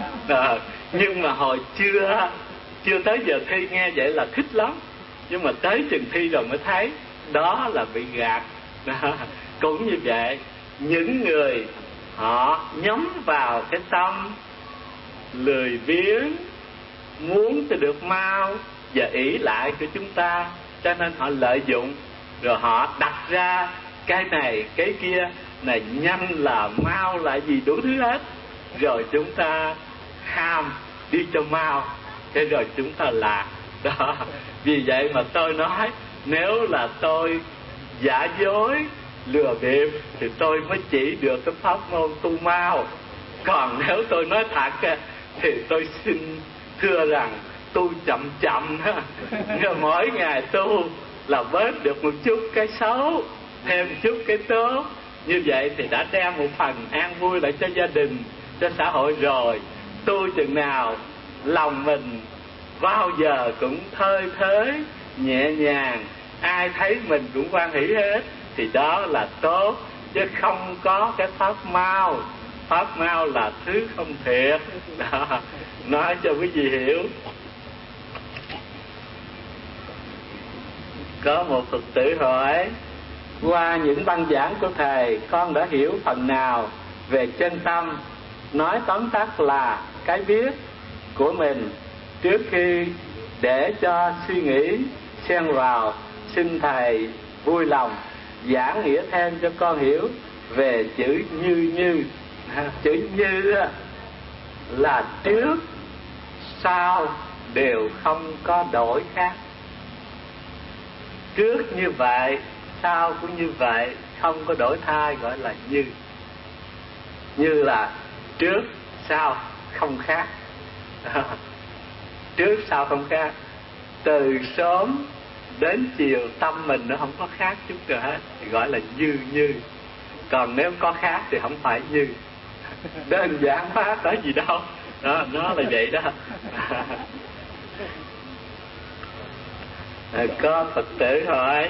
Nhưng mà hồi chưa tới giờ thi nghe vậy là thích lắm. Nhưng mà tới chừng thi rồi mới thấy đó là bị gạt. Cũng như vậy, những người họ nhắm vào cái tâm lười biếng, muốn cho được mau và ỷ lại của chúng ta, cho nên họ lợi dụng, rồi họ đặt ra cái này cái kia, này nhanh là mau là gì đủ thứ hết. Rồi chúng ta ham đi cho mau, thế rồi chúng ta lạc đó. Vì vậy mà tôi nói, nếu là tôi giả dối lừa bịp thì tôi mới chỉ được cái pháp môn tu mau. Còn nếu tôi nói thật thì tôi xin thưa rằng tu chậm chậm, mỗi ngày tu là bớt được một chút cái xấu, thêm chút cái tốt. Như vậy thì đã đem một phần an vui lại cho gia đình, cho xã hội rồi. Tu chừng nào lòng mình bao giờ cũng thơi thới, nhẹ nhàng, ai thấy mình cũng hoan hỷ hết, thì đó là tốt. Chứ không có cái pháp mau. Pháp mau là thứ không thiệt đó. Nói cho quý vị hiểu. Có một Phật tử hỏi, qua những băng giảng của Thầy, con đã hiểu phần nào về chân tâm. Nói tóm tắt là cái biết của mình. Trước khi để cho suy nghĩ xen vào, xin Thầy vui lòng giảng nghĩa thêm cho con hiểu về chữ như. Chữ như là trước sau đều không có đổi khác. Trước như vậy, sau cũng như vậy, không có đổi thay, gọi là như. Như là trước sau không khác. Trước sau không khác, từ sớm đến chiều tâm mình nó không có khác chút nào hết, thì gọi là như. Còn nếu có khác thì không phải như. Đơn giản quá, có gì đâu. Đó, nó là vậy đó. Có Phật tử hỏi: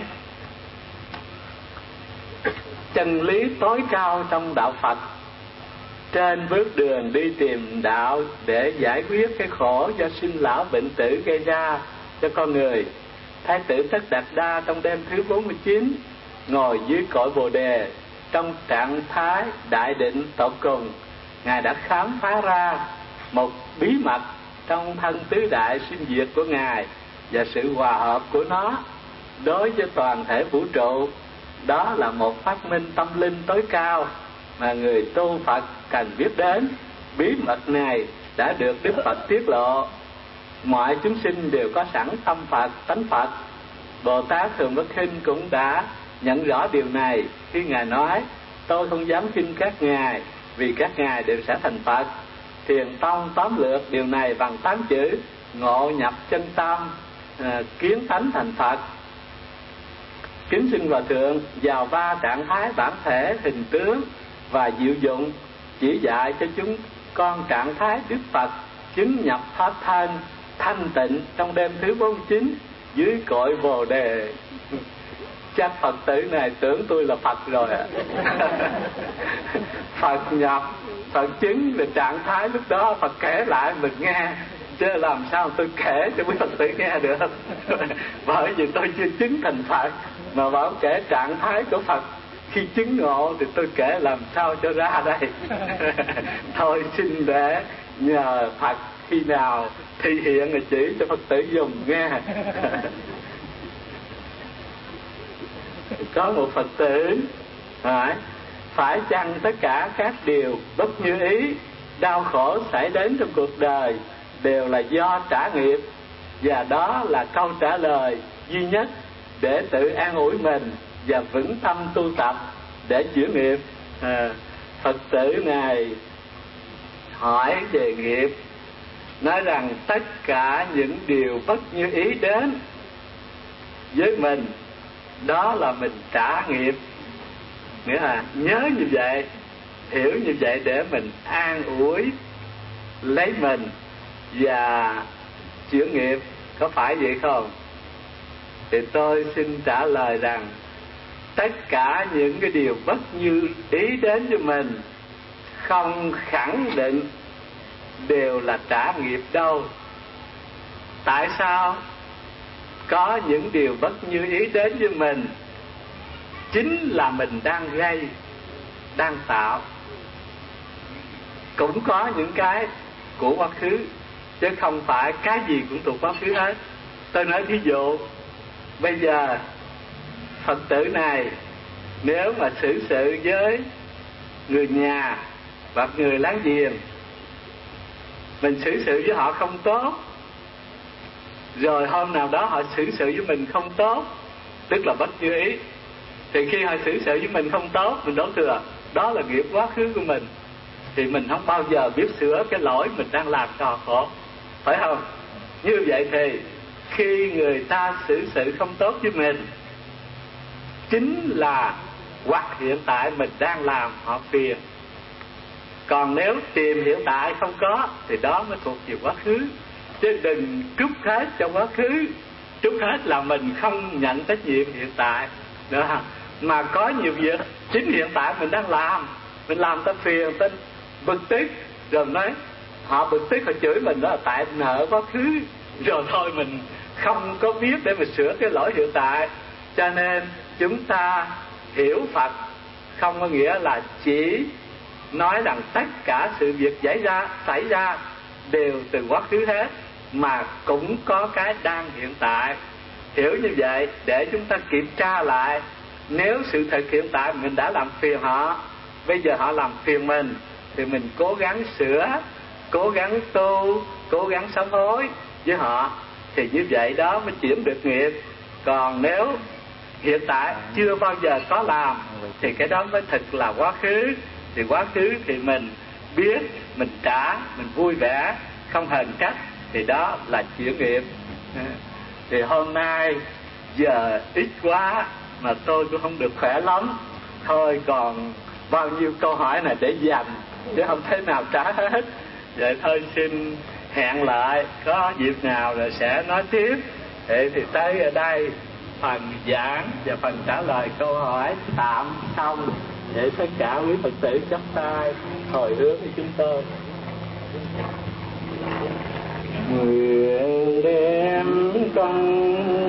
chân lý tối cao trong đạo Phật, trên bước đường đi tìm đạo để giải quyết cái khổ do sinh lão bệnh tử gây ra cho con người, Thái tử Tất Đạt Đa trong đêm thứ 49 ngồi dưới cội Bồ Đề trong trạng thái đại định tột cùng. Ngài đã khám phá ra một bí mật trong thân tứ đại sinh diệt của Ngài và sự hòa hợp của nó đối với toàn thể vũ trụ. Đó là một phát minh tâm linh tối cao mà người tu Phật cần biết đến. Bí mật này đã được Đức Phật tiết lộ. Mọi chúng sinh đều có sẵn tâm Phật, tánh Phật. Bồ Tát Thường Bất Khinh cũng đã nhận rõ điều này khi Ngài nói: tôi không dám khinh các ngài, vì các ngài đều sẽ thành Phật. Thiền Tông tóm lược điều này bằng 8 chữ: ngộ nhập chân tâm, kiến tánh thành Phật. Kính xin Hòa Thượng vào 3 trạng thái bản thể, hình tướng và diệu dụng, chỉ dạy cho chúng con trạng thái Đức Phật chứng nhập pháp thân thanh tịnh trong đêm thứ 49 dưới cội Bồ Đề. Chắc Phật tử này tưởng tôi là Phật rồi ạ. Phật nhập, Phật chứng về trạng thái lúc đó Phật kể lại mình nghe, chứ làm sao tôi kể cho quý Phật tử nghe được. Bởi vì tôi chưa chứng thành Phật mà bảo kể trạng thái của Phật khi chứng ngộ thì tôi kể làm sao cho ra đây. Thôi xin để nhờ Phật khi nào thi hiện rồi chỉ cho Phật tử dùng nghe. Có một Phật tử hỏi: phải chăng tất cả các điều bất như ý, đau khổ xảy đến trong cuộc đời đều là do trả nghiệp, và đó là câu trả lời duy nhất để tự an ủi mình và vững tâm tu tập để chữa nghiệp? Phật tử này hỏi về nghiệp, nói rằng tất cả những điều bất như ý đến với mình, đó là mình trả nghiệp. Nghĩa là nhớ như vậy, hiểu như vậy để mình an ủi lấy mình và chữa nghiệp. Có phải vậy không? Thì tôi xin trả lời rằng tất cả những cái điều bất như ý đến cho mình không khẳng định đều là trả nghiệp đâu. Tại sao? Có những điều bất như ý đến với mình chính là mình đang gây, đang tạo. Cũng có những cái của quá khứ, chứ không phải cái gì cũng thuộc quá khứ hết. Tôi nói ví dụ, bây giờ Phật tử này nếu mà xử sự với người nhà hoặc người láng giềng, mình xử sự với họ không tốt, rồi hôm nào đó họ xử sự với mình không tốt, tức là bất như ý, thì khi họ xử sự với mình không tốt, mình đổ thừa đó là nghiệp quá khứ của mình, thì mình không bao giờ biết sửa cái lỗi mình đang làm cho họ khổ, phải không? Như vậy thì khi người ta xử sự không tốt với mình, chính là hoặc hiện tại mình đang làm họ phiền. Còn nếu tìm hiện tại không có thì đó mới thuộc về quá khứ. Chứ đừng trút hết cho quá khứ, trút hết là mình không nhận trách nhiệm hiện tại đó. Mà có nhiều việc chính hiện tại mình đang làm, mình làm ta phiền, ta bực tức, rồi nói họ bực tức, họ chửi mình đó là tại nợ quá khứ, rồi thôi mình không có biết để mình sửa cái lỗi hiện tại. Cho nên chúng ta hiểu Phật không có nghĩa là chỉ nói rằng tất cả sự việc xảy ra đều từ quá khứ hết, mà cũng có cái đang hiện tại. Hiểu như vậy để chúng ta kiểm tra lại, nếu sự thật hiện tại mình đã làm phiền họ, bây giờ họ làm phiền mình, thì mình cố gắng sửa, cố gắng tu, cố gắng sám hối với họ, thì như vậy đó mới chuyển được nghiệp. Còn nếu hiện tại chưa bao giờ có làm thì cái đó mới thực là quá khứ. Thì quá khứ thì mình biết, mình trả, mình vui vẻ, không hờn trách, thì đó là chuyển nghiệp. Thì hôm nay giờ ít quá mà tôi cũng không được khỏe lắm, thôi còn bao nhiêu câu hỏi này để dành chứ không thể nào trả hết. Vậy thôi xin hẹn lại có dịp nào rồi sẽ nói tiếp. Thì tới ở đây phần giảng và phần trả lời câu hỏi tạm xong, để tất cả quý Phật tử chắp tay hồi hướng với chúng tôi. Nguyện đem công